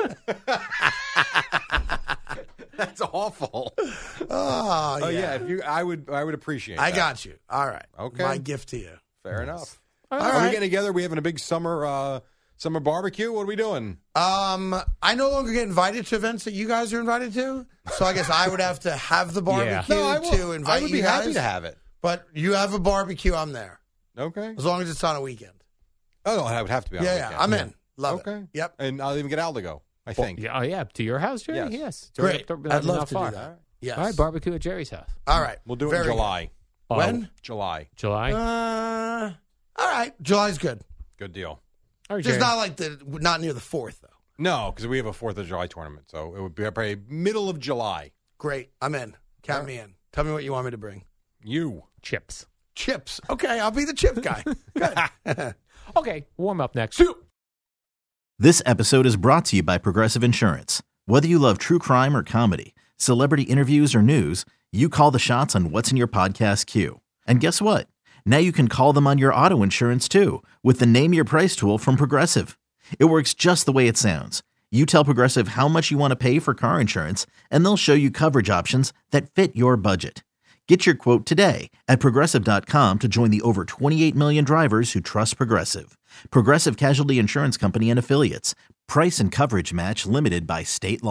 Speaker 5: That's awful.
Speaker 6: Oh,
Speaker 5: yeah. If I would appreciate.
Speaker 6: I
Speaker 5: that.
Speaker 6: got you. All right.
Speaker 5: Okay.
Speaker 6: My gift to you.
Speaker 5: Fair enough.
Speaker 6: All
Speaker 5: Are we
Speaker 6: right.
Speaker 5: getting together? We having a big summer barbecue? What are we doing?
Speaker 6: I no longer get invited to events that you guys are invited to, so I guess I would have to have the barbecue
Speaker 5: I will.
Speaker 6: to invite
Speaker 5: I would
Speaker 6: you
Speaker 5: be
Speaker 6: guys.
Speaker 5: happy to have it.
Speaker 6: But you have a barbecue, I'm there,
Speaker 5: Okay.
Speaker 6: as long as it's on a weekend.
Speaker 5: Oh, no, I would have to be. On
Speaker 6: Yeah,
Speaker 5: the
Speaker 6: yeah,
Speaker 5: weekend.
Speaker 6: I'm in. Love
Speaker 5: Okay.
Speaker 6: it. Yep.
Speaker 5: And I'll even get Al to go. I think.
Speaker 4: Yeah, yeah. To your house, Jerry?
Speaker 5: Yes.
Speaker 4: Yes. It's
Speaker 6: Great.
Speaker 4: right up-
Speaker 6: I'd love
Speaker 4: not
Speaker 6: to
Speaker 4: far.
Speaker 6: do that. Yes.
Speaker 4: All right, barbecue at Jerry's house.
Speaker 6: All right.
Speaker 5: We'll do it
Speaker 6: Very
Speaker 5: in July.
Speaker 4: Oh,
Speaker 6: When?
Speaker 5: July.
Speaker 4: July?
Speaker 6: All right. July's good.
Speaker 5: Good deal.
Speaker 4: All right,
Speaker 6: Just
Speaker 4: Jerry.
Speaker 6: not near the 4th, though.
Speaker 5: No, because we have a 4th of July tournament, so it would be probably middle of July.
Speaker 6: Great. I'm in. Count me in. Tell me what you want me to bring.
Speaker 5: You.
Speaker 4: Chips.
Speaker 6: Chips. Okay, I'll be the chip guy. Good.
Speaker 4: Okay, warm up next.
Speaker 2: This episode is brought to you by Progressive Insurance. Whether you love true crime or comedy, celebrity interviews or news, you call the shots on what's in your podcast queue. And guess what? Now you can call them on your auto insurance too with the Name Your Price tool from Progressive. It works just the way it sounds. You tell Progressive how much you want to pay for car insurance, and they'll show you coverage options that fit your budget. Get your quote today at Progressive.com to join the over 28 million drivers who trust Progressive. Progressive Casualty Insurance Company and Affiliates. Price and coverage match limited by state law.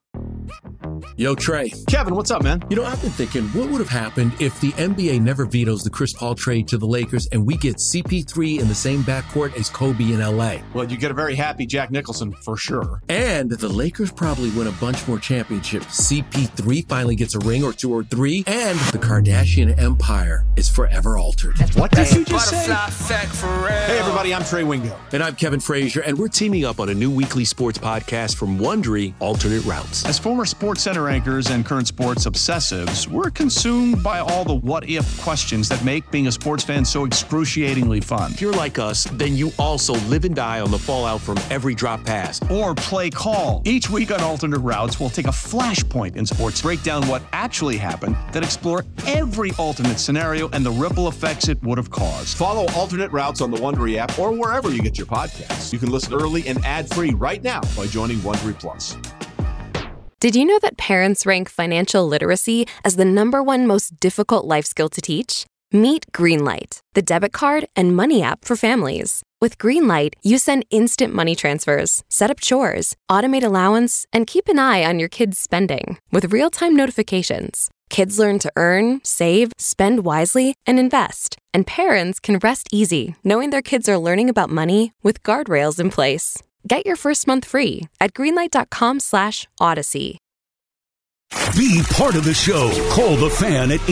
Speaker 7: Yo, Trey.
Speaker 8: Kevin, what's up, man?
Speaker 7: You know, I've been thinking, what would have happened if the NBA never vetoes the Chris Paul trade to the Lakers and we get CP3 in the same backcourt as Kobe in LA?
Speaker 8: Well, you get a very happy Jack Nicholson for sure.
Speaker 7: And the Lakers probably win a bunch more championships. CP3 finally gets a ring or 2 or 3, and the Kardashian empire is forever altered.
Speaker 8: What did you just say? Hey, everybody, I'm Trey Wingo.
Speaker 7: And I'm Kevin Frazier, and we're teaming up on a new weekly sports podcast from Wondery, Alternate Routes.
Speaker 8: As former Sports Center anchors and current sports obsessives, we're consumed by all the what-if questions that make being a sports fan so excruciatingly fun.
Speaker 7: If you're like us, then you also live and die on the fallout from every drop pass.
Speaker 8: Or play call. Each week on Alternate Routes, we'll take a flashpoint in sports, break down what actually happened, then explore every alternate scenario and the ripple effects it would have caused.
Speaker 9: Follow Alternate Routes on the Wondery app or wherever you get your podcasts. You can listen early and ad-free right now by joining Wondery Plus.
Speaker 10: Did you know that parents rank financial literacy as the #1 most difficult life skill to teach? Meet Greenlight, the debit card and money app for families. With Greenlight, you send instant money transfers, set up chores, automate allowance, and keep an eye on your kids' spending with real-time notifications. Kids learn to earn, save, spend wisely, and invest. And parents can rest easy knowing their kids are learning about money with guardrails in place. Get your first month free at greenlight.com/Odyssey.
Speaker 11: Be part of the show. Call the Fan at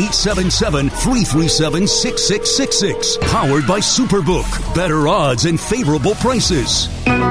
Speaker 11: 877-337-6666. Powered by Superbook. Better odds and favorable prices.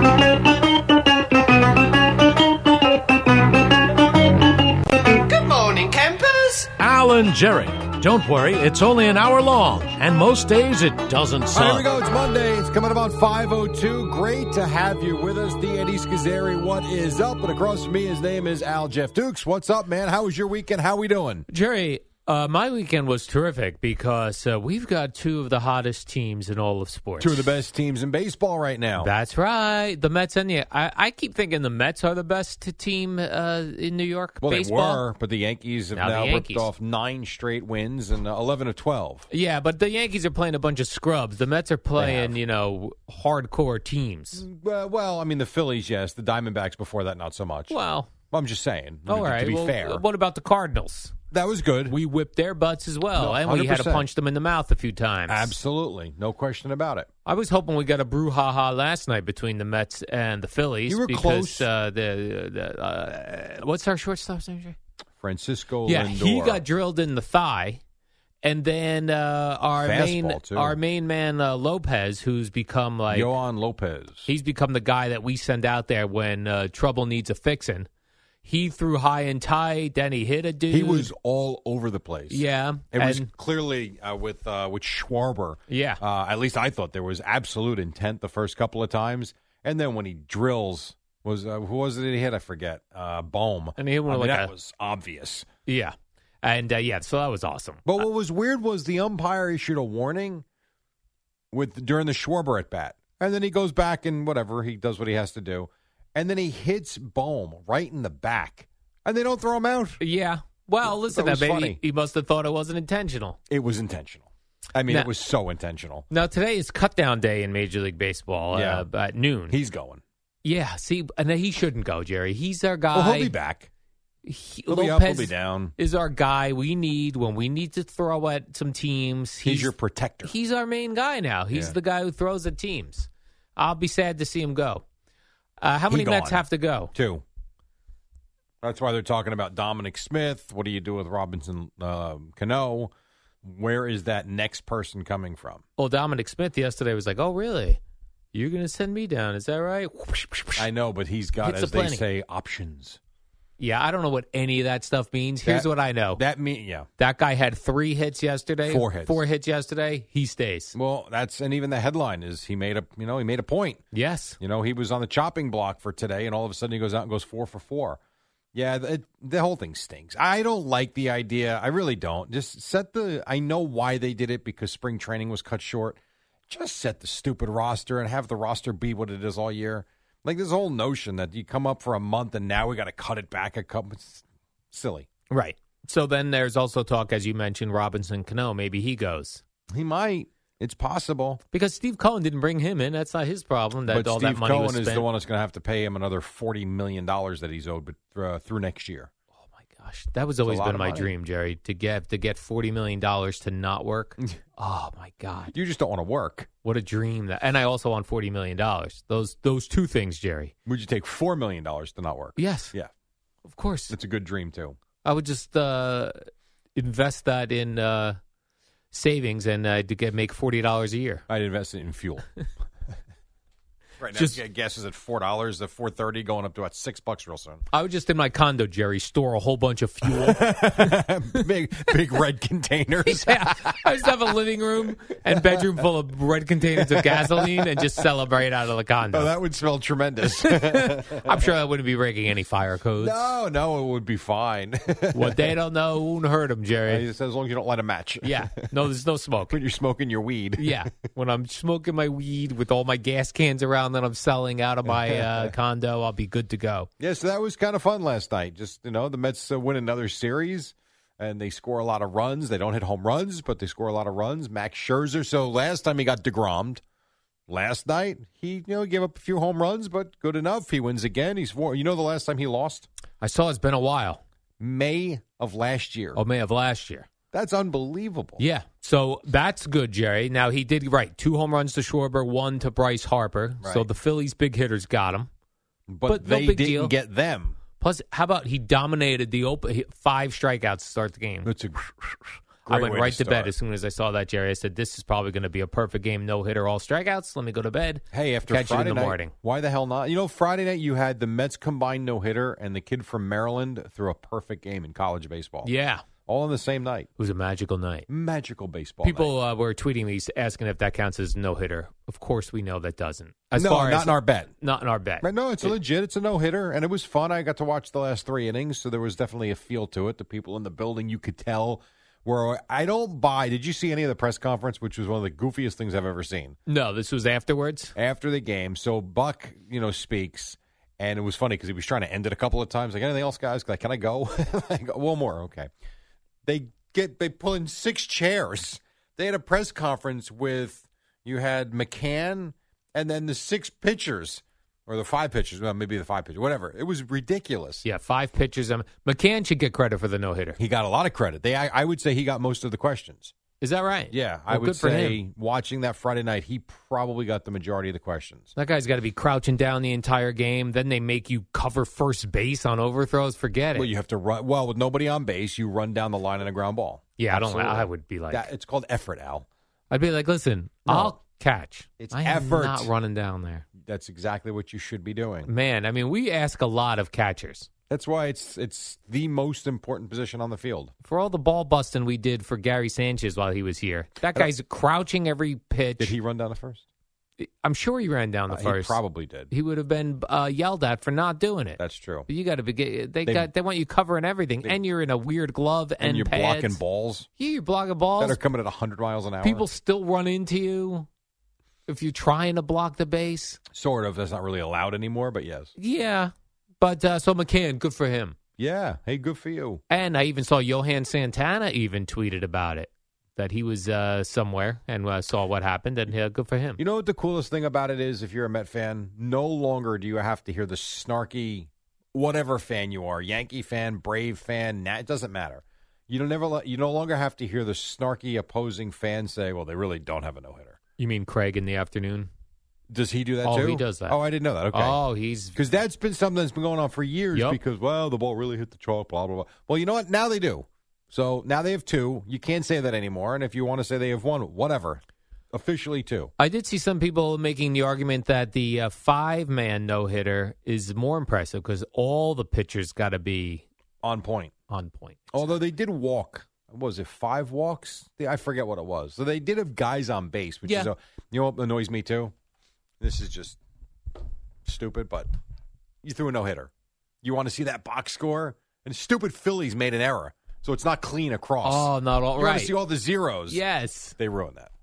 Speaker 12: Good morning, campers.
Speaker 13: Alan Jerry. Don't worry, it's only an hour long, and most days it doesn't suck.
Speaker 5: All right, here we go. It's Monday. It's coming about 5:02. Great to have you with us. The Eddie Schizzeri, what is up? And across from me, his name is Al Jeff Dukes. What's up, man? How was your weekend? How we doing?
Speaker 4: Jerry, my weekend was terrific because we've got two of the hottest teams in all of sports.
Speaker 5: Two of the best teams in baseball right now.
Speaker 4: That's right. The Mets and I keep thinking the Mets are the best team in New York baseball.
Speaker 5: They were, but the Yankees have now ripped off 9 straight wins and 11 of 12.
Speaker 4: Yeah, but the Yankees are playing a bunch of scrubs. The Mets are playing, hardcore teams.
Speaker 5: Well, I mean, the Phillies, yes. The Diamondbacks before that, not so much.
Speaker 4: Well,
Speaker 5: I'm just saying,
Speaker 4: all right.
Speaker 5: To be fair.
Speaker 4: What about the Cardinals?
Speaker 5: That was good.
Speaker 4: We whipped their butts as well, and
Speaker 5: 100%.
Speaker 4: we had to punch them in the mouth a few times.
Speaker 5: Absolutely. No question about it.
Speaker 4: I was hoping we got a brouhaha last night between the Mets and the Phillies.
Speaker 5: You were
Speaker 4: because,
Speaker 5: close.
Speaker 4: What's our shortstop's name, Jay?
Speaker 5: Francisco
Speaker 4: Yeah,
Speaker 5: Lindor.
Speaker 4: he got drilled in the thigh. And then our main man, Lopez, who's become like...
Speaker 5: Yohan Lopez.
Speaker 4: He's become the guy that we send out there when trouble needs a fixin'. He threw high and tight, then he hit a dude.
Speaker 5: He was all over the place.
Speaker 4: Yeah.
Speaker 5: It was clearly with Schwarber.
Speaker 4: Yeah.
Speaker 5: At least I thought there was absolute intent the first couple of times. And then when he drills, who was it he hit? I forget. Bohm.
Speaker 4: And he hit one
Speaker 5: that was obvious.
Speaker 4: Yeah. And, so that was awesome.
Speaker 5: But what was weird was the umpire issued a warning during the Schwarber at bat. And then he goes back and whatever, he does what he has to do. And then he hits Bohm right in the back. And they don't throw him out.
Speaker 4: Yeah. Well, listen, maybe he must have thought it wasn't intentional.
Speaker 5: It was intentional. I mean, it was so intentional.
Speaker 4: Now, today is cutdown day in Major League Baseball at noon.
Speaker 5: He's going.
Speaker 4: Yeah, see, and he shouldn't go, Jerry. He's our guy.
Speaker 5: Well, he'll be back. He'll be up, he'll be down.
Speaker 4: Is our guy we need when we need to throw at some teams.
Speaker 5: He's your protector.
Speaker 4: He's our main guy now. He's the guy who throws at teams. I'll be sad to see him go. How many Mets have to go?
Speaker 5: 2. That's why they're talking about Dominic Smith. What do you do with Robinson Cano? Where is that next person coming from?
Speaker 4: Well, Dominic Smith yesterday was like, oh, really? You're going to send me down. Is that right?
Speaker 5: I know, but he's got, as they say, options.
Speaker 4: Yeah, I don't know what any of that stuff means. Here's what I know. That guy had 3 hits yesterday.
Speaker 5: 4 hits.
Speaker 4: 4 hits yesterday. He stays.
Speaker 5: Well, and even the headline is he made a point.
Speaker 4: Yes.
Speaker 5: He was on the chopping block for today, and all of a sudden he goes out and goes 4 for 4. Yeah, the whole thing stinks. I don't like the idea. I really don't. Just I know why they did it, because spring training was cut short. Just set the stupid roster and have the roster be what it is all year. Like this whole notion that you come up for a month and now we got to cut it back a couple. It's silly.
Speaker 4: Right. So then there's also talk, as you mentioned, Robinson Cano. Maybe he goes.
Speaker 5: He might. It's possible.
Speaker 4: Because Steve Cohen didn't bring him in. That's not his problem. That
Speaker 5: But
Speaker 4: all
Speaker 5: Steve
Speaker 4: that money
Speaker 5: Cohen
Speaker 4: was
Speaker 5: is
Speaker 4: spent.
Speaker 5: the one that's going to have to pay him another $40 million that he's owed through next year.
Speaker 4: Gosh, that was
Speaker 5: It's a
Speaker 4: always
Speaker 5: lot
Speaker 4: been
Speaker 5: of
Speaker 4: my
Speaker 5: money.
Speaker 4: dream, Jerry, to get $40 million to not work. Oh, my God.
Speaker 5: You just don't want to work.
Speaker 4: What a dream. And I also want $40 million. Those two things, Jerry.
Speaker 5: Would you take $4 million to not work?
Speaker 4: Yes.
Speaker 5: Yeah.
Speaker 4: Of course.
Speaker 5: It's a good dream, too.
Speaker 4: I would just invest that in savings and make $40 a year.
Speaker 5: I'd invest it in fuel. Right now,
Speaker 4: Just-
Speaker 5: gas is at $4, at $4.30, going up to about $6 real soon.
Speaker 4: I would just in my condo, Jerry, store a whole bunch of fuel.
Speaker 5: big red containers.
Speaker 4: Yeah, I just have a living room and bedroom full of red containers of gasoline and just celebrate out of the condo.
Speaker 5: Oh, that would smell tremendous.
Speaker 4: I'm sure that wouldn't be breaking any fire codes.
Speaker 5: No, it would be fine.
Speaker 4: What they don't know won't hurt them, Jerry.
Speaker 5: As long as you don't light a match.
Speaker 4: Yeah, no, there's no smoke.
Speaker 5: When you're smoking your weed.
Speaker 4: Yeah, when I'm smoking my weed with all my gas cans around that I'm selling out of my condo, I'll be good to go.
Speaker 5: Yeah, so that was kind of fun last night. Just, the Mets win another series, and they score a lot of runs. They don't hit home runs, but they score a lot of runs. Max Scherzer, so last time he got DeGrommed. Last night, he gave up a few home runs, but good enough. He wins again. He's the last time he lost?
Speaker 4: I saw it's been a while.
Speaker 5: May of last year.
Speaker 4: Oh, May of last year.
Speaker 5: That's unbelievable.
Speaker 4: Yeah, so that's good, Jerry. Now, he did, 2 home runs to Schwarber, 1 to Bryce Harper.
Speaker 5: Right.
Speaker 4: So the Phillies' big hitters got him.
Speaker 5: But
Speaker 4: no
Speaker 5: they
Speaker 4: big
Speaker 5: didn't
Speaker 4: deal.
Speaker 5: get them.
Speaker 4: Plus, how about he dominated the 5 strikeouts to start the game?
Speaker 5: That's a
Speaker 4: I went
Speaker 5: way
Speaker 4: right to bed
Speaker 5: start.
Speaker 4: as soon as I saw that, Jerry. I said, this is probably going to be a perfect game, no-hitter, all strikeouts. Let me go to bed.
Speaker 5: Hey, after
Speaker 4: Catch
Speaker 5: Friday
Speaker 4: it in the
Speaker 5: night,
Speaker 4: morning.
Speaker 5: why the hell not? Friday night you had the Mets combined no-hitter, and the kid from Maryland threw a perfect game in college baseball.
Speaker 4: Yeah.
Speaker 5: All on the same night.
Speaker 4: It was a magical night.
Speaker 5: Magical baseball
Speaker 4: People
Speaker 5: night.
Speaker 4: were tweeting me asking if that counts as no-hitter. Of course we know that doesn't.
Speaker 5: Not in our bet.
Speaker 4: Not in our bet.
Speaker 5: Right, no, it's legit. It's a no-hitter, and it was fun. I got to watch the last 3 innings, so there was definitely a feel to it. The people in the building, you could tell, were I don't buy. Did you see any of the press conference, which was one of the goofiest things I've ever seen?
Speaker 4: No, this was afterwards?
Speaker 5: After the game. So Buck, speaks, and it was funny because he was trying to end it a couple of times. Like, anything else, guys? Like, can I go? I go, one more. Okay. They pull in 6 chairs. They had a press conference you had McCann and then the 6 pitchers, or the 5 pitchers, well, maybe the 5 pitchers, whatever. It was ridiculous.
Speaker 4: Yeah, 5 pitchers. McCann should get credit for the no-hitter.
Speaker 5: He got a lot of credit. I would say he got most of the questions.
Speaker 4: Is that right?
Speaker 5: Yeah, I
Speaker 4: Well,
Speaker 5: would
Speaker 4: good for
Speaker 5: say
Speaker 4: him.
Speaker 5: watching that Friday night, he probably got the majority of the questions.
Speaker 4: That guy's got to be crouching down the entire game. Then they make you cover first base on overthrows. Forget it.
Speaker 5: Well, you have to run. Well, with nobody on base, you run down the line on a ground ball.
Speaker 4: Yeah,
Speaker 5: Absolutely.
Speaker 4: I would be like...
Speaker 5: It's called effort, Al.
Speaker 4: I'd be like, listen,
Speaker 5: No.
Speaker 4: I'll catch.
Speaker 5: It's
Speaker 4: I am
Speaker 5: effort.
Speaker 4: not running down there.
Speaker 5: That's exactly what you should be doing.
Speaker 4: Man, I mean, we ask a lot of catchers.
Speaker 5: That's why it's the most important position on the field.
Speaker 4: For all the ball busting we did for Gary Sanchez while he was here, that guy's crouching every pitch.
Speaker 5: Did he run down the first?
Speaker 4: I'm sure he ran down the first.
Speaker 5: He probably did.
Speaker 4: He would have been yelled at for not doing it.
Speaker 5: That's true.
Speaker 4: But you got to be. They want you covering everything, and you're in a weird glove and
Speaker 5: you're
Speaker 4: pads.
Speaker 5: blocking balls.
Speaker 4: Yeah, you're blocking balls.
Speaker 5: That are coming at 100 miles an hour.
Speaker 4: People still run into you if you're trying to block the base.
Speaker 5: Sort of. That's not really allowed anymore, but yes.
Speaker 4: Yeah, but so McCann, good for him.
Speaker 5: Yeah. Hey, good for you.
Speaker 4: And I even saw Johan Santana even tweeted about it, that he was somewhere and saw what happened, and good for him.
Speaker 5: You know what the coolest thing about it is, if you're a Met fan, no longer do you have to hear the snarky, whatever fan you are, Yankee fan, Brave fan, it doesn't matter. You no longer have to hear the snarky opposing fan say, well, they really don't have a no-hitter.
Speaker 4: You mean Craig in the afternoon?
Speaker 5: Does he do that
Speaker 4: Oh,
Speaker 5: too?
Speaker 4: he does that.
Speaker 5: Oh, I didn't know that. Okay.
Speaker 4: Oh, he's...
Speaker 5: Because that's been something that's been going on for years
Speaker 4: Yep.
Speaker 5: because, well, the ball really hit the chalk, blah, blah, blah. Well, you know what? Now they do. So now they have 2. You can't say that anymore. And if you want to say they have 1, whatever. Officially 2.
Speaker 4: I did see some people making the argument that the 5-man no-hitter is more impressive because all the pitchers got to be...
Speaker 5: On point.
Speaker 4: On point.
Speaker 5: Although they did walk. What was it, 5 walks? I forget what it was. So they did have guys on base, which is, you know what annoys me too? This is just stupid, but you threw a no-hitter. You want to see that box score? And stupid Phillies made an error, so it's not clean across.
Speaker 4: Oh, not all
Speaker 5: you
Speaker 4: right.
Speaker 5: want to see all the zeros.
Speaker 4: Yes.
Speaker 5: They ruined that.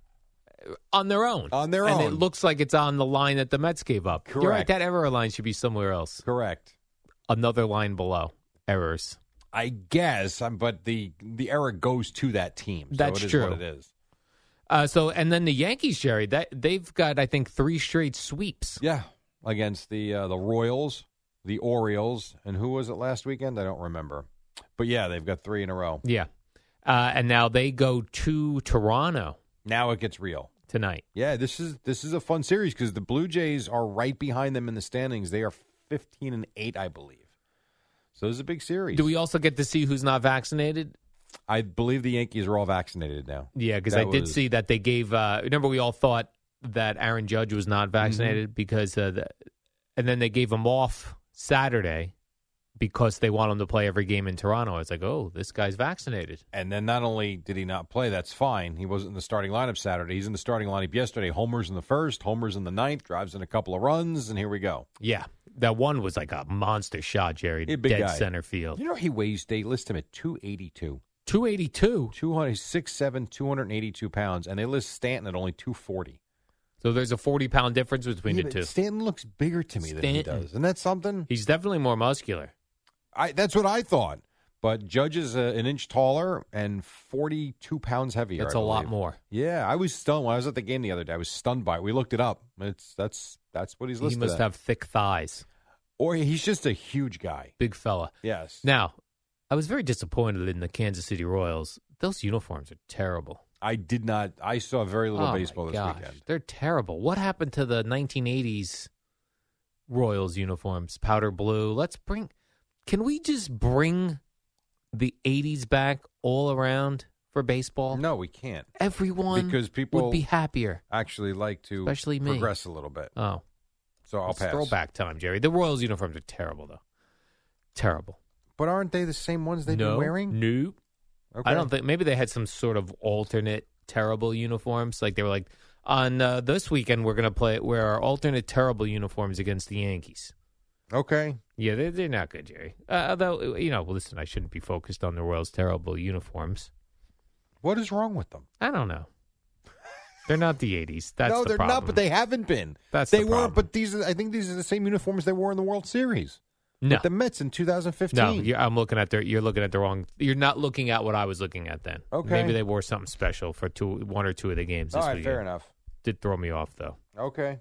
Speaker 4: On their own.
Speaker 5: On their
Speaker 4: and
Speaker 5: own.
Speaker 4: it looks like it's on the line that the Mets gave up. You're right.
Speaker 5: Correct.
Speaker 4: That error line should be somewhere else.
Speaker 5: Correct.
Speaker 4: Another line below. Errors.
Speaker 5: I guess, but the error goes to that team. So
Speaker 4: That's
Speaker 5: it is
Speaker 4: true.
Speaker 5: what it is.
Speaker 4: And then the Yankees, Jerry, they've got, I think, 3 straight sweeps.
Speaker 5: Yeah, against the Royals, the Orioles, and who was it last weekend? I don't remember. But yeah, they've got 3 in a row.
Speaker 4: Yeah. And now they go to Toronto.
Speaker 5: Now it gets real.
Speaker 4: Tonight.
Speaker 5: Yeah, this is a fun series because the Blue Jays are right behind them in the standings. They are 15-8, I believe. So this is a big series.
Speaker 4: Do we also get to see who's not vaccinated?
Speaker 5: I believe the Yankees are all vaccinated now.
Speaker 4: Yeah, because I did see that they gave. Remember, we all thought that Aaron Judge was not vaccinated because, and then they gave him off Saturday because they want him to play every game in Toronto. It's like, oh, this guy's vaccinated.
Speaker 5: And then not only did he not play, that's fine. He wasn't in the starting lineup Saturday. He's in the starting lineup yesterday. Homers in the first, homers in the ninth, drives in a couple of runs, and here we go.
Speaker 4: Yeah, that one was like a monster shot, Jerry.
Speaker 5: Big
Speaker 4: dead
Speaker 5: guy.
Speaker 4: Center field.
Speaker 5: You know he weighs, they list him at 282.
Speaker 4: 282?
Speaker 5: 6'7", 282 pounds, and they list Stanton at only 240.
Speaker 4: So there's a 40-pound difference between the two.
Speaker 5: Stanton looks bigger to me than he does. Isn't that something?
Speaker 4: He's definitely more muscular.
Speaker 5: That's what I thought. But Judge is an inch taller and 42 pounds heavier.
Speaker 4: That's a lot more.
Speaker 5: Yeah, I was stunned when I was at the game the other day. I was stunned by it. We looked it up. That's what he's listed.
Speaker 4: He must have thick thighs.
Speaker 5: Or he's just a huge guy.
Speaker 4: Big fella.
Speaker 5: Yes.
Speaker 4: Now, I was very disappointed in the Kansas City Royals. Those uniforms are terrible.
Speaker 5: I did not. I saw very little baseball this weekend.
Speaker 4: They're terrible. What happened to the 1980s Royals uniforms? Powder blue. Can we just bring the 80s back all around for baseball?
Speaker 5: No, we can't.
Speaker 4: Everyone
Speaker 5: because people
Speaker 4: would be happier.
Speaker 5: Actually like to
Speaker 4: especially me.
Speaker 5: Progress a little bit.
Speaker 4: Oh.
Speaker 5: So I'll pass.
Speaker 4: Throwback time, Jerry. The Royals uniforms are terrible, though. Terrible.
Speaker 5: But aren't they the same ones they've been wearing?
Speaker 4: No.
Speaker 5: Okay.
Speaker 4: I don't think. Maybe they had some sort of alternate terrible uniforms. Like they were like, on this weekend, we're going to wear our alternate terrible uniforms against the Yankees.
Speaker 5: Okay.
Speaker 4: Yeah, they're not good, Jerry. Although, listen, I shouldn't be focused on the Royals' terrible uniforms.
Speaker 5: What is wrong with them?
Speaker 4: I don't know. They're not the 80s. That's
Speaker 5: no,
Speaker 4: the
Speaker 5: they're
Speaker 4: problem.
Speaker 5: not, but they haven't been.
Speaker 4: They
Speaker 5: were, but I think these are the same uniforms they wore in the World Series.
Speaker 4: No.
Speaker 5: With the Mets in 2015.
Speaker 4: No, I'm looking at you're looking at the wrong. You're not looking at what I was looking at then.
Speaker 5: Okay.
Speaker 4: Maybe they wore something special for one or two of the games this
Speaker 5: All right,
Speaker 4: weekend.
Speaker 5: fair enough.
Speaker 4: Did throw me off, though.
Speaker 5: Okay.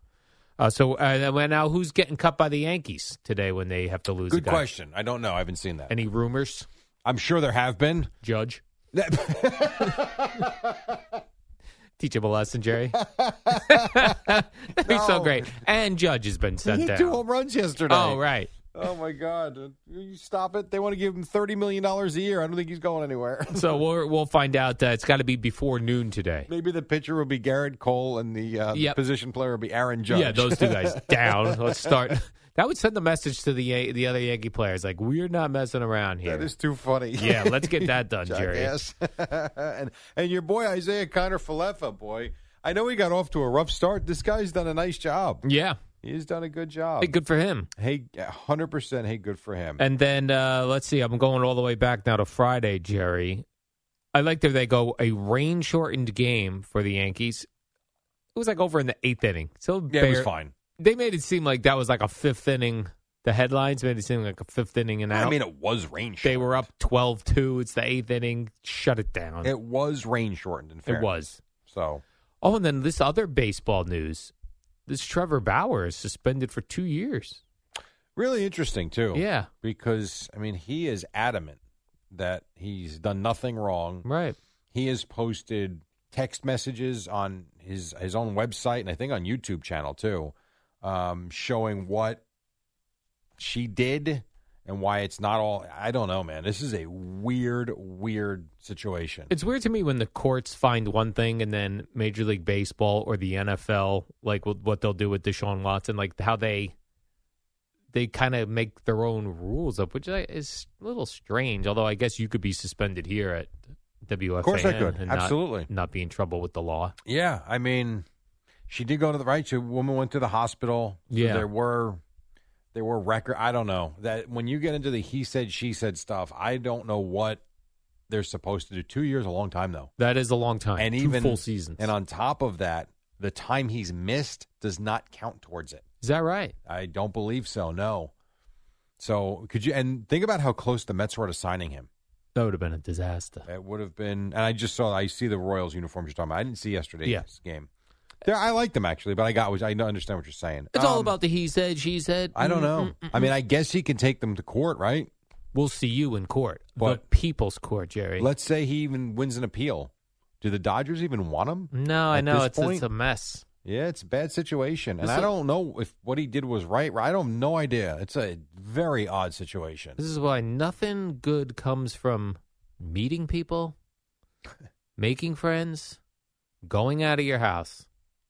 Speaker 4: So now who's getting cut by the Yankees today when they have to lose?
Speaker 5: Good question. I don't know. I haven't seen that.
Speaker 4: Any rumors?
Speaker 5: I'm sure there have been.
Speaker 4: Judge. Teach him a lesson, Jerry. He's so great. And Judge has been sent
Speaker 5: He hit
Speaker 4: down.
Speaker 5: 2 home runs yesterday.
Speaker 4: Oh, right.
Speaker 5: Oh, my God. You stop it. They want to give him $30 million a year. I don't think he's going anywhere.
Speaker 4: So we'll find out. It's got to be before noon today.
Speaker 5: Maybe the pitcher will be Garrett Cole and the position player will be Aaron Judge.
Speaker 4: Yeah, those two guys down. Let's start. That would send the message to the other Yankee players, like, we're not messing around here.
Speaker 5: That is too funny.
Speaker 4: Yeah, let's get that done, Jerry.
Speaker 5: Yes. and your boy, Isaiah Kiner-Falefa, boy. I know he got off to a rough start. This guy's done a nice job.
Speaker 4: Yeah.
Speaker 5: He's done a good job.
Speaker 4: Hey, good for him.
Speaker 5: Hey, 100%. Hey, good for him.
Speaker 4: And then, let's see, I'm going all the way back now to Friday, Jerry. I like that they go a rain-shortened game for the Yankees. It was like over in the 8th inning. So
Speaker 5: yeah, it was fine.
Speaker 4: They made it seem like that was like a 5th inning. The headlines made it seem like a 5th inning and out.
Speaker 5: I mean, it was rain-shortened.
Speaker 4: They were up 12-2. It's the 8th inning. Shut it down.
Speaker 5: It was rain-shortened, in fairness.
Speaker 4: It was.
Speaker 5: So.
Speaker 4: Oh, and then this other baseball news. This Trevor Bauer is suspended for 2 years.
Speaker 5: Really interesting, too.
Speaker 4: Yeah.
Speaker 5: Because, I mean, he is adamant that he's done nothing wrong.
Speaker 4: Right.
Speaker 5: He has posted text messages on his own website and I think on YouTube channel, too, showing what she did and why it's not all. I don't know, man. This is a weird situation.
Speaker 4: It's weird to me when the courts find one thing and then Major League Baseball or the NFL, like what they'll do with Deshaun Watson, like how they kind of make their own rules up, which is a little strange. Although I guess you could be suspended here at WFAN.
Speaker 5: Of course I could.
Speaker 4: And
Speaker 5: Absolutely.
Speaker 4: Not be in trouble with the law.
Speaker 5: Yeah. I mean, she did go to the right. A woman went to the hospital. So
Speaker 4: yeah.
Speaker 5: There were record. I don't know that when you get into the he said, she said stuff, I don't know what they're supposed to do. 2 years, a long time, though.
Speaker 4: That is a long time.
Speaker 5: And
Speaker 4: 2
Speaker 5: even
Speaker 4: full seasons.
Speaker 5: And on top of that, the time he's missed does not count towards it.
Speaker 4: Is that right?
Speaker 5: I don't believe so. No. So could you, and think about how close the Mets were to signing him.
Speaker 4: That would have been a disaster.
Speaker 5: It would have been, and I see the Royals uniforms you're talking about. I didn't see yesterday's game. I like them actually, but I understand what you're saying.
Speaker 4: It's all about the he said, she said.
Speaker 5: I don't know. I mean, I guess he can take them to court, right?
Speaker 4: We'll see you in court.
Speaker 5: But
Speaker 4: the people's court, Jerry.
Speaker 5: Let's say he even wins an appeal. Do the Dodgers even want him?
Speaker 4: No, I know. It's a mess.
Speaker 5: Yeah, it's a bad situation. And I don't know if what he did was right. I don't have no idea. It's a very odd situation.
Speaker 4: This is why nothing good comes from meeting people, making friends, going out of your house.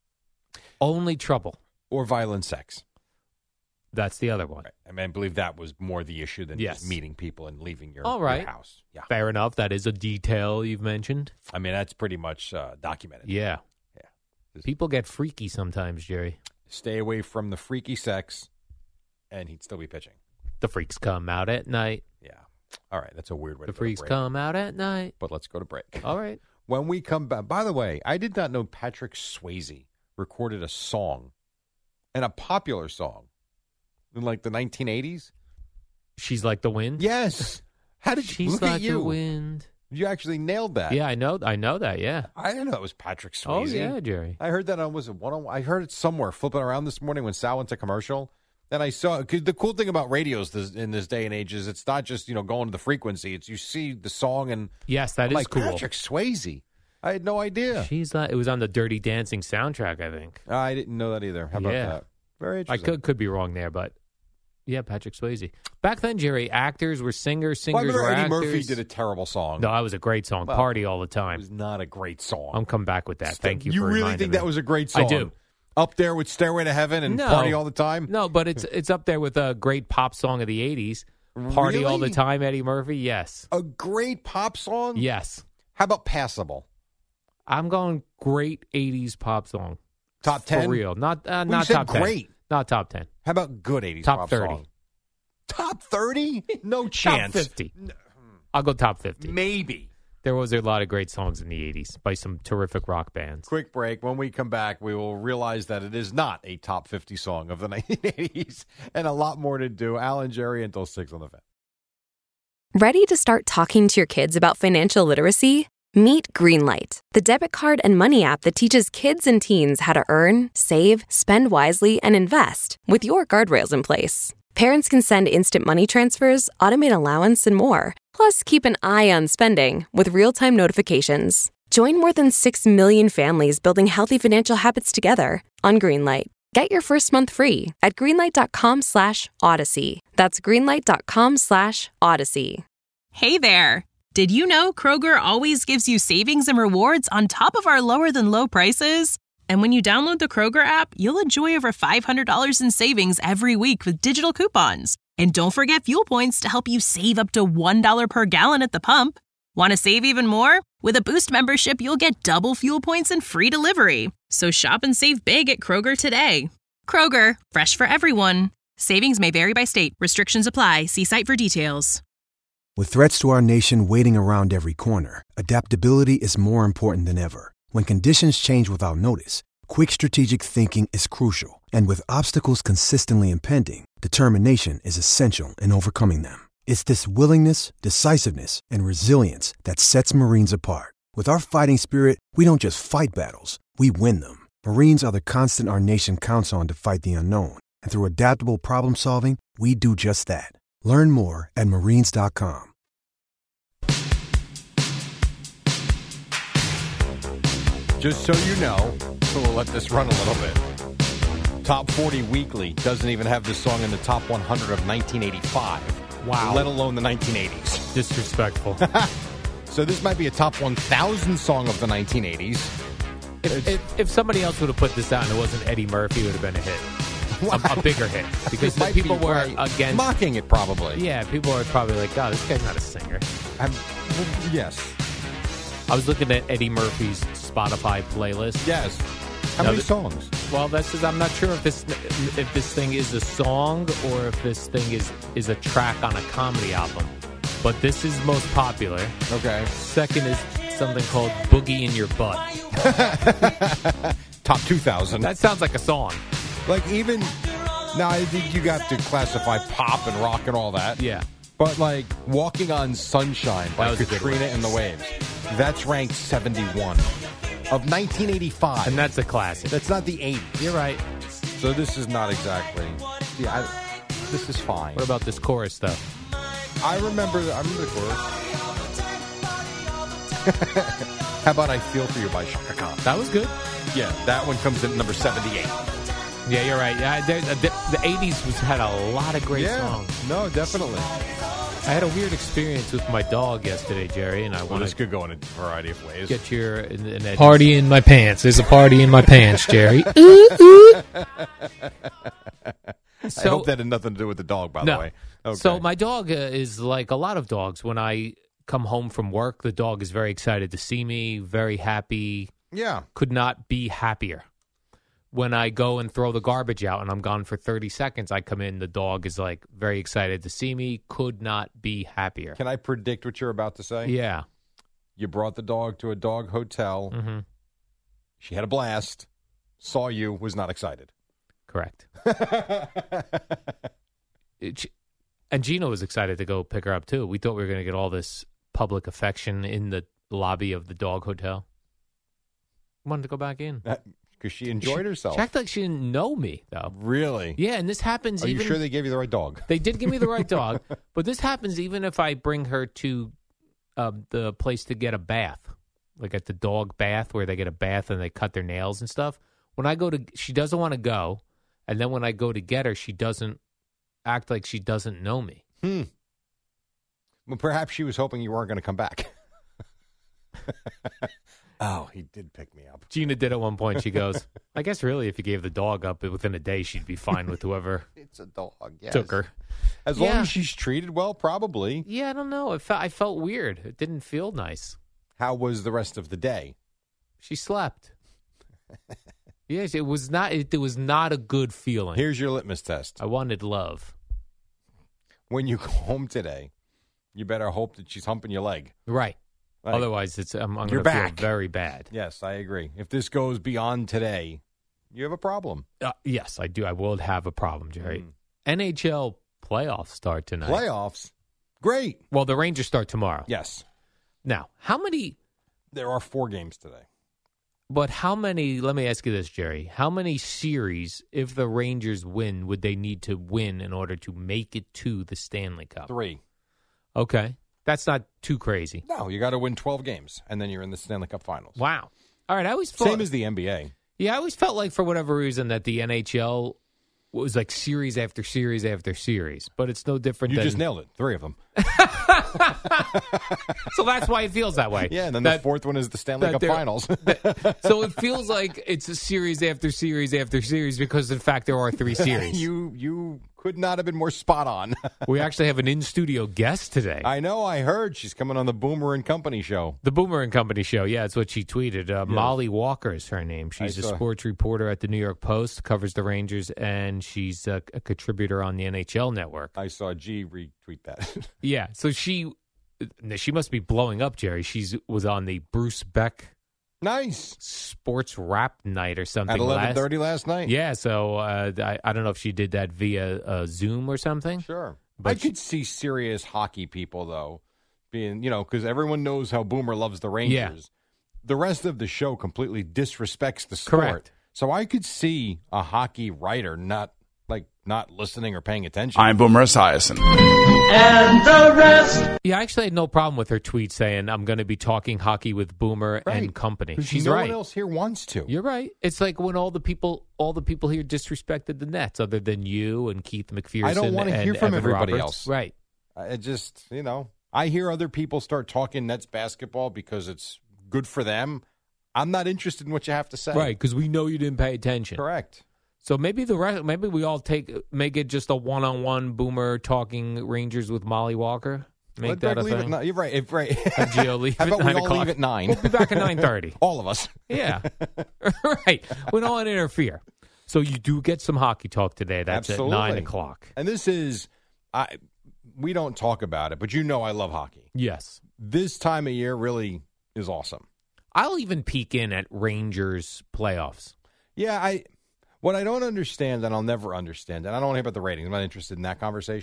Speaker 4: Only trouble.
Speaker 5: Or violent sex.
Speaker 4: That's the other one.
Speaker 5: Right. I mean, I believe that was more the issue than just meeting people and leaving your house. Yeah.
Speaker 4: Fair enough. That is a detail you've mentioned.
Speaker 5: I mean, that's pretty much documented.
Speaker 4: Yeah. People get freaky sometimes, Jerry.
Speaker 5: Stay away from the freaky sex, and he'd still be pitching.
Speaker 4: The freaks come out at night.
Speaker 5: Yeah. All right. That's a weird way to
Speaker 4: The freaks come out at night.
Speaker 5: But let's go to break.
Speaker 4: All right.
Speaker 5: When we come back, by the way, I did not know Patrick Swayze recorded a song, and a popular song, in like the 1980s.
Speaker 4: She's Like the Wind?
Speaker 5: Yes. How did you
Speaker 4: She's
Speaker 5: look
Speaker 4: Like
Speaker 5: at you?
Speaker 4: the Wind.
Speaker 5: You actually nailed that.
Speaker 4: Yeah, I know that, yeah.
Speaker 5: I didn't know it was Patrick Swayze.
Speaker 4: Oh, yeah, Jerry.
Speaker 5: I heard that I heard it somewhere flipping around this morning when Sal went to commercial. And I saw, cause the cool thing about radios in this day and age is it's not just, going to the frequency. It's you see the song and.
Speaker 4: Yes, that
Speaker 5: I'm
Speaker 4: is
Speaker 5: like,
Speaker 4: cool.
Speaker 5: Patrick Swayze. I had no idea.
Speaker 4: It was on the Dirty Dancing soundtrack, I think.
Speaker 5: I didn't know that either. How about that? Very interesting.
Speaker 4: I could be wrong there, but yeah, Patrick Swayze. Back then, Jerry, actors were singers
Speaker 5: I remember
Speaker 4: were
Speaker 5: Eddie
Speaker 4: actors.
Speaker 5: Murphy did a terrible song.
Speaker 4: No, that was a great song.
Speaker 5: Well,
Speaker 4: Party all the time.
Speaker 5: It was not a great song.
Speaker 4: I'm coming back with that. Thank you for
Speaker 5: You really
Speaker 4: reminding
Speaker 5: think
Speaker 4: me.
Speaker 5: that was a great song?
Speaker 4: I do.
Speaker 5: Up there with Stairway to Heaven and Party All the Time?
Speaker 4: No, but it's up there with a great pop song of the 80s. Party
Speaker 5: Really?
Speaker 4: All the Time, Eddie Murphy, yes.
Speaker 5: A great pop song?
Speaker 4: Yes.
Speaker 5: How about Passable?
Speaker 4: I'm going great 80s pop song.
Speaker 5: Top 10?
Speaker 4: For real. Not
Speaker 5: you
Speaker 4: not
Speaker 5: said
Speaker 4: top 10.
Speaker 5: great.
Speaker 4: Not top 10.
Speaker 5: How about good 80s
Speaker 4: Top
Speaker 5: pop
Speaker 4: 30.
Speaker 5: song? Top 30? No chance.
Speaker 4: Top 50. I'll go top 50.
Speaker 5: Maybe.
Speaker 4: There was a lot of great songs in the 80s by some terrific rock bands.
Speaker 5: Quick break. When we come back, we will realize that it is not a top 50 song of the 1980s and a lot more to do. Al and Jerry until 6 on the Fan.
Speaker 10: Ready to start talking to your kids about financial literacy? Meet Greenlight, the debit card and money app that teaches kids and teens how to earn, save, spend wisely, and invest with your guardrails in place. Parents can send instant money transfers, automate allowance, and more. Plus, keep an eye on spending with real-time notifications. Join more than 6 million families building healthy financial habits together on Greenlight. Get your first month free at greenlight.com/Odyssey. That's greenlight.com/Odyssey.
Speaker 14: Hey there! Did you know Kroger always gives you savings and rewards on top of our lower-than-low prices? And when you download the Kroger app, you'll enjoy over $500 in savings every week with digital coupons. And don't forget fuel points to help you save up to $1 per gallon at the pump. Want to save even more? With a Boost membership, you'll get double fuel points and free delivery. So shop and save big at Kroger today. Kroger, fresh for everyone. Savings may vary by state. Restrictions apply. See site for details.
Speaker 15: With threats to our nation waiting around every corner, adaptability is more important than ever. When conditions change without notice, quick strategic thinking is crucial. And with obstacles consistently impending, determination is essential in overcoming them. It's this willingness, decisiveness, and resilience that sets Marines apart. With our fighting spirit, we don't just fight battles, we win them. Marines are the constant our nation counts on to fight the unknown. And through adaptable problem solving, we do just that. Learn more at Marines.com.
Speaker 5: Just so you know, we'll let this run a little bit. Top 40 Weekly doesn't even have this song in the top 100 of 1985.
Speaker 4: Wow.
Speaker 5: Let alone the 1980s.
Speaker 4: Disrespectful.
Speaker 5: So this might be a top 1,000 song of the 1980s.
Speaker 4: If somebody else would have put this out and it wasn't Eddie Murphy, it would have been a hit. A bigger hit. Because
Speaker 5: It might
Speaker 4: people
Speaker 5: be
Speaker 4: were
Speaker 5: right.
Speaker 4: against...
Speaker 5: Mocking it, probably.
Speaker 4: Yeah, people are probably like, God, this guy's not a singer.
Speaker 5: Yes.
Speaker 4: I was looking at Eddie Murphy's Spotify playlist.
Speaker 5: Yes. How many songs?
Speaker 4: Well, I'm not sure if this thing is a song or if this thing is a track on a comedy album. But this is most popular.
Speaker 5: Okay.
Speaker 4: Second is something called Boogie in Your Butt.
Speaker 5: Top 2,000.
Speaker 4: That sounds like a song.
Speaker 5: Like even now, I think you got to classify pop and rock and all that.
Speaker 4: Yeah.
Speaker 5: But like Walking on Sunshine by
Speaker 4: That was a good
Speaker 5: Katrina
Speaker 4: one.
Speaker 5: and the Waves, that's ranked 71 of 1985.
Speaker 4: And that's a classic.
Speaker 5: That's not the 80s.
Speaker 4: You're right.
Speaker 5: So this is not exactly. Yeah, this is fine.
Speaker 4: What about this chorus, though?
Speaker 5: I remember the chorus. How about I Feel For You by Shaka Khan?
Speaker 4: That was good.
Speaker 5: Yeah, that one comes in at number 78.
Speaker 4: Yeah, you're right. Yeah, the 80s had a lot of great
Speaker 5: Yeah,
Speaker 4: songs.
Speaker 5: no, definitely.
Speaker 4: I had a weird experience with my dog yesterday, Jerry, and I
Speaker 5: Well,
Speaker 4: want
Speaker 5: this
Speaker 4: to
Speaker 5: could go in a variety of ways.
Speaker 4: get your
Speaker 16: Party in my pants. There's a party in my pants, Jerry.
Speaker 5: I hope that had nothing to do with the dog, by the way. Okay.
Speaker 4: So my dog is like a lot of dogs. When I come home from work, the dog is very excited to see me, very happy.
Speaker 5: Yeah.
Speaker 4: Could not be happier. When I go and throw the garbage out and I'm gone for 30 seconds, I come in, the dog is like very excited to see me, could not be happier.
Speaker 5: Can I predict what you're about to say?
Speaker 4: Yeah.
Speaker 5: You brought the dog to a dog hotel.
Speaker 4: Mm-hmm.
Speaker 5: She had a blast, saw you, was not excited.
Speaker 4: Correct. And Gina was excited to go pick her up, too. We thought we were going to get all this public affection in the lobby of the dog hotel. Wanted to go back in.
Speaker 5: Because she enjoyed herself.
Speaker 4: She acted like she didn't know me, though.
Speaker 5: Really?
Speaker 4: Yeah, and this happens
Speaker 5: Are
Speaker 4: even...
Speaker 5: you sure they gave you the right dog?
Speaker 4: They did give me the right dog, but this happens even if I bring her to the place to get a bath, like at the dog bath where they get a bath and they cut their nails and stuff. When I go to... She doesn't want to go, and then when I go to get her, she doesn't act like she doesn't know me.
Speaker 5: Well, perhaps she was hoping you weren't going to come back. Oh, he did pick me up.
Speaker 4: Gina did at one point. She goes, I guess really if you gave the dog up within a day, she'd be fine with whoever
Speaker 5: It's a dog, yes.
Speaker 4: took her.
Speaker 5: As long as she's treated well, probably.
Speaker 4: Yeah, I don't know. I felt weird. It didn't feel nice.
Speaker 5: How was the rest of the day?
Speaker 4: She slept. Yes, it was not a good feeling.
Speaker 5: Here's your litmus test.
Speaker 4: I wanted love.
Speaker 5: When you go home today, you better hope that she's humping your leg.
Speaker 4: Right.
Speaker 5: Like,
Speaker 4: Otherwise, I'm going to
Speaker 5: you're
Speaker 4: feel
Speaker 5: back.
Speaker 4: very bad.
Speaker 5: Yes, I agree. If this goes beyond today, you have a problem.
Speaker 4: Yes, I do. I will have a problem, Jerry. NHL playoffs start tonight.
Speaker 5: Playoffs? Great.
Speaker 4: Well, the Rangers start tomorrow.
Speaker 5: Yes.
Speaker 4: Now, how many...
Speaker 5: There are 4 games today.
Speaker 4: But how many... Let me ask you this, Jerry. How many series, if the Rangers win, would they need to win in order to make it to the Stanley Cup?
Speaker 5: 3.
Speaker 4: Okay. That's not too crazy.
Speaker 5: No, you got to win 12 games, and then you're in the Stanley Cup Finals.
Speaker 4: Wow. All right, I always thought...
Speaker 5: Same as the NBA.
Speaker 4: Yeah, I always felt like for whatever reason that the NHL was like series after series after series, but it's no different
Speaker 5: You
Speaker 4: than...
Speaker 5: just nailed it. 3 of them.
Speaker 4: So that's why it feels that way.
Speaker 5: Yeah, and then the 4th one is the Stanley Cup Finals.
Speaker 4: So it feels like it's a series after series after series because, in fact, there are 3 series.
Speaker 5: You could not have been more spot on.
Speaker 4: We actually have an in-studio guest today.
Speaker 5: I know. I heard she's coming on the Boomer and Company show.
Speaker 4: The Boomer and Company show. Yeah, that's what she tweeted. Molly Walker is her name. She's a sports reporter at the New York Post, covers the Rangers, and she's a contributor on the NHL Network.
Speaker 5: I saw G retweet that.
Speaker 4: Yeah, so she must be blowing up, Jerry. She was on the Bruce Beck sports rap night or something
Speaker 5: at 11:30 last night.
Speaker 4: Yeah, so I don't know if she did that via Zoom or something.
Speaker 5: Sure,
Speaker 4: but
Speaker 5: I could see serious hockey people though being, because everyone knows how Boomer loves the Rangers.
Speaker 4: Yeah.
Speaker 5: The rest of the show completely disrespects the sport.
Speaker 4: Correct.
Speaker 5: So I could see a hockey writer not listening or paying attention.
Speaker 17: I'm Boomer Esiason.
Speaker 12: And the rest.
Speaker 4: Yeah, I actually had no problem with her tweet saying, I'm going to be talking hockey with Boomer and Company. She's
Speaker 5: no
Speaker 4: right.
Speaker 5: one else here wants to.
Speaker 4: You're right. It's like when all the people here disrespected the Nets other than you and Keith McPherson.
Speaker 5: I don't want to hear from
Speaker 4: Evan
Speaker 5: everybody
Speaker 4: Roberts.
Speaker 5: else.
Speaker 4: Right.
Speaker 5: I just, I hear other people start talking Nets basketball because it's good for them. I'm not interested in what you have to say.
Speaker 4: Right, because we know you didn't pay attention.
Speaker 5: Correct.
Speaker 4: So maybe maybe we all make it just a one-on-one Boomer talking Rangers with Molly Walker. Make that a thing.
Speaker 5: You're right. Right.
Speaker 4: Have Gio leave
Speaker 5: How
Speaker 4: at
Speaker 5: about
Speaker 4: 9
Speaker 5: we all
Speaker 4: o'clock?
Speaker 5: leave at 9?
Speaker 4: We'll be back at 9:30.
Speaker 5: All of us.
Speaker 4: Yeah. Right. We don't want to interfere. So you do get some hockey talk today. That's
Speaker 5: Absolutely.
Speaker 4: at 9 o'clock.
Speaker 5: And this is, we don't talk about it, but I love hockey.
Speaker 4: Yes.
Speaker 5: This time of year really is awesome.
Speaker 4: I'll even peek in at Rangers playoffs.
Speaker 5: Yeah, what I don't understand, and I'll never understand, and I don't want to hear about the ratings. I'm not interested in that conversation.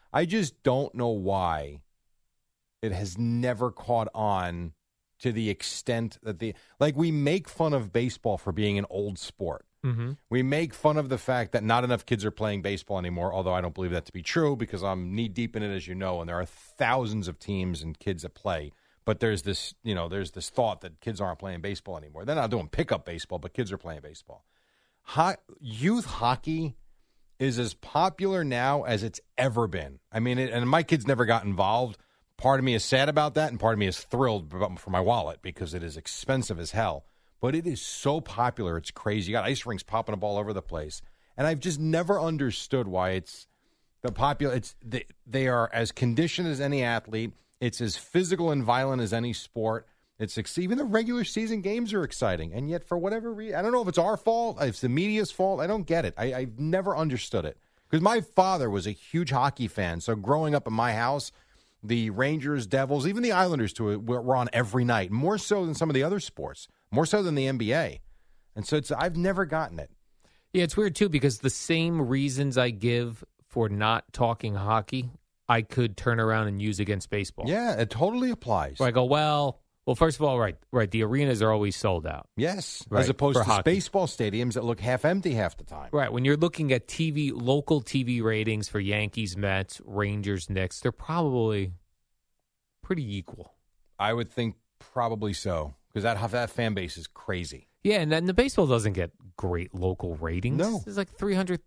Speaker 5: I just don't know why it has never caught on to the extent that we make fun of baseball for being an old sport.
Speaker 4: Mm-hmm.
Speaker 5: We make fun of the fact that not enough kids are playing baseball anymore, although I don't believe that to be true because I'm knee deep in it, as you know, and there are thousands of teams and kids that play. But there's this thought that kids aren't playing baseball anymore. They're not doing pickup baseball, but kids are playing baseball. Youth hockey is as popular now as it's ever been. I mean, and my kids never got involved. Part of me is sad about that, and part of me is thrilled for my wallet because it is expensive as hell. But it is so popular, it's crazy. You got ice rinks popping up all over the place. And I've just never understood why it's the popular. They are as conditioned as any athlete. It's as physical and violent as any sport. Even the regular season games are exciting. And yet, for whatever reason, I don't know if it's our fault, if it's the media's fault. I don't get it. I've never understood it. Because my father was a huge hockey fan. So growing up in my house, the Rangers, Devils, even the Islanders were on every night, more so than some of the other sports, more so than the NBA. And so I've never gotten it.
Speaker 4: Yeah, it's weird, too, because the same reasons I give for not talking hockey, I could turn around and use against baseball.
Speaker 5: Yeah, it totally applies.
Speaker 4: Where I go, well, first of all, right, the arenas are always sold out.
Speaker 5: Yes,
Speaker 4: right,
Speaker 5: as opposed to
Speaker 4: hockey.
Speaker 5: Baseball stadiums that look half empty half the time.
Speaker 4: Right, when you're looking at local TV ratings for Yankees, Mets, Rangers, Knicks, they're probably pretty equal.
Speaker 5: I would think probably so, because that fan base is crazy.
Speaker 4: Yeah, and then the baseball doesn't get great local ratings.
Speaker 5: No.
Speaker 4: There's like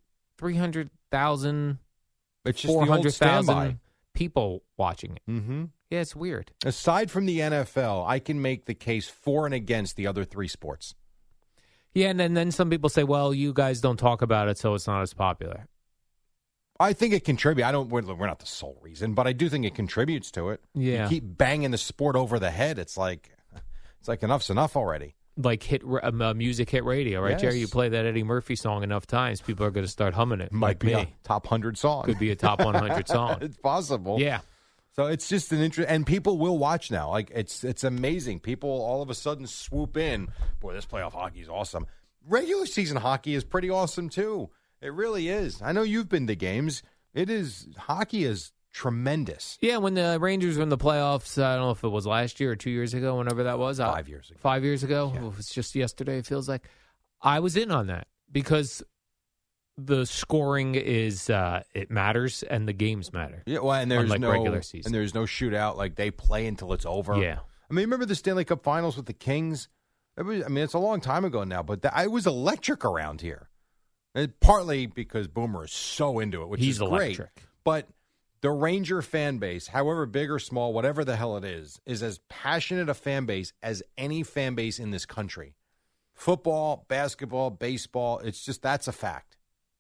Speaker 4: 300,000,
Speaker 5: it's just 400,000
Speaker 4: people watching it.
Speaker 5: Mm-hmm.
Speaker 4: Yeah, it's weird.
Speaker 5: Aside from the NFL, I can make the case for and against the other three sports.
Speaker 4: Yeah, and then some people say, well, you guys don't talk about it, so it's not as popular.
Speaker 5: I think it contributes. We're not the sole reason, but I do think it contributes to it.
Speaker 4: Yeah.
Speaker 5: You keep banging the sport over the head. It's like enough's enough already.
Speaker 4: Like music hit radio, right,
Speaker 5: Yes.
Speaker 4: Jerry? You play that Eddie Murphy song enough times, people are going to start humming it.
Speaker 5: Might
Speaker 4: like
Speaker 5: be
Speaker 4: me.
Speaker 5: a top 100 song.
Speaker 4: Could be a top 100 song.
Speaker 5: It's possible.
Speaker 4: Yeah.
Speaker 5: So it's just an interest, and people will watch now. Like it's amazing. People all of a sudden swoop in. Boy, this playoff hockey is awesome. Regular season hockey is pretty awesome too. It really is. I know you've been to games. Hockey is tremendous.
Speaker 4: Yeah, when the Rangers were in the playoffs, I don't know if it was last year or 2 years ago, whenever that was.
Speaker 5: 5 years ago.
Speaker 4: 5 years ago?
Speaker 5: Yeah.
Speaker 4: It was just yesterday, it feels like. I was in on that because the scoring is it matters and the games matter.
Speaker 5: Yeah, well, and there's
Speaker 4: unlike
Speaker 5: no
Speaker 4: regular season.
Speaker 5: And there's no shootout. Like they play until it's over.
Speaker 4: Yeah.
Speaker 5: I mean, remember the Stanley Cup Finals with the Kings? It's a long time ago now, but I was electric around here. And partly because Boomer is so into it, which
Speaker 4: He's
Speaker 5: is great.
Speaker 4: electric.
Speaker 5: But the Ranger fan base, however big or small, whatever the hell it is as passionate a fan base as any fan base in this country. Football, basketball, baseball, that's a fact.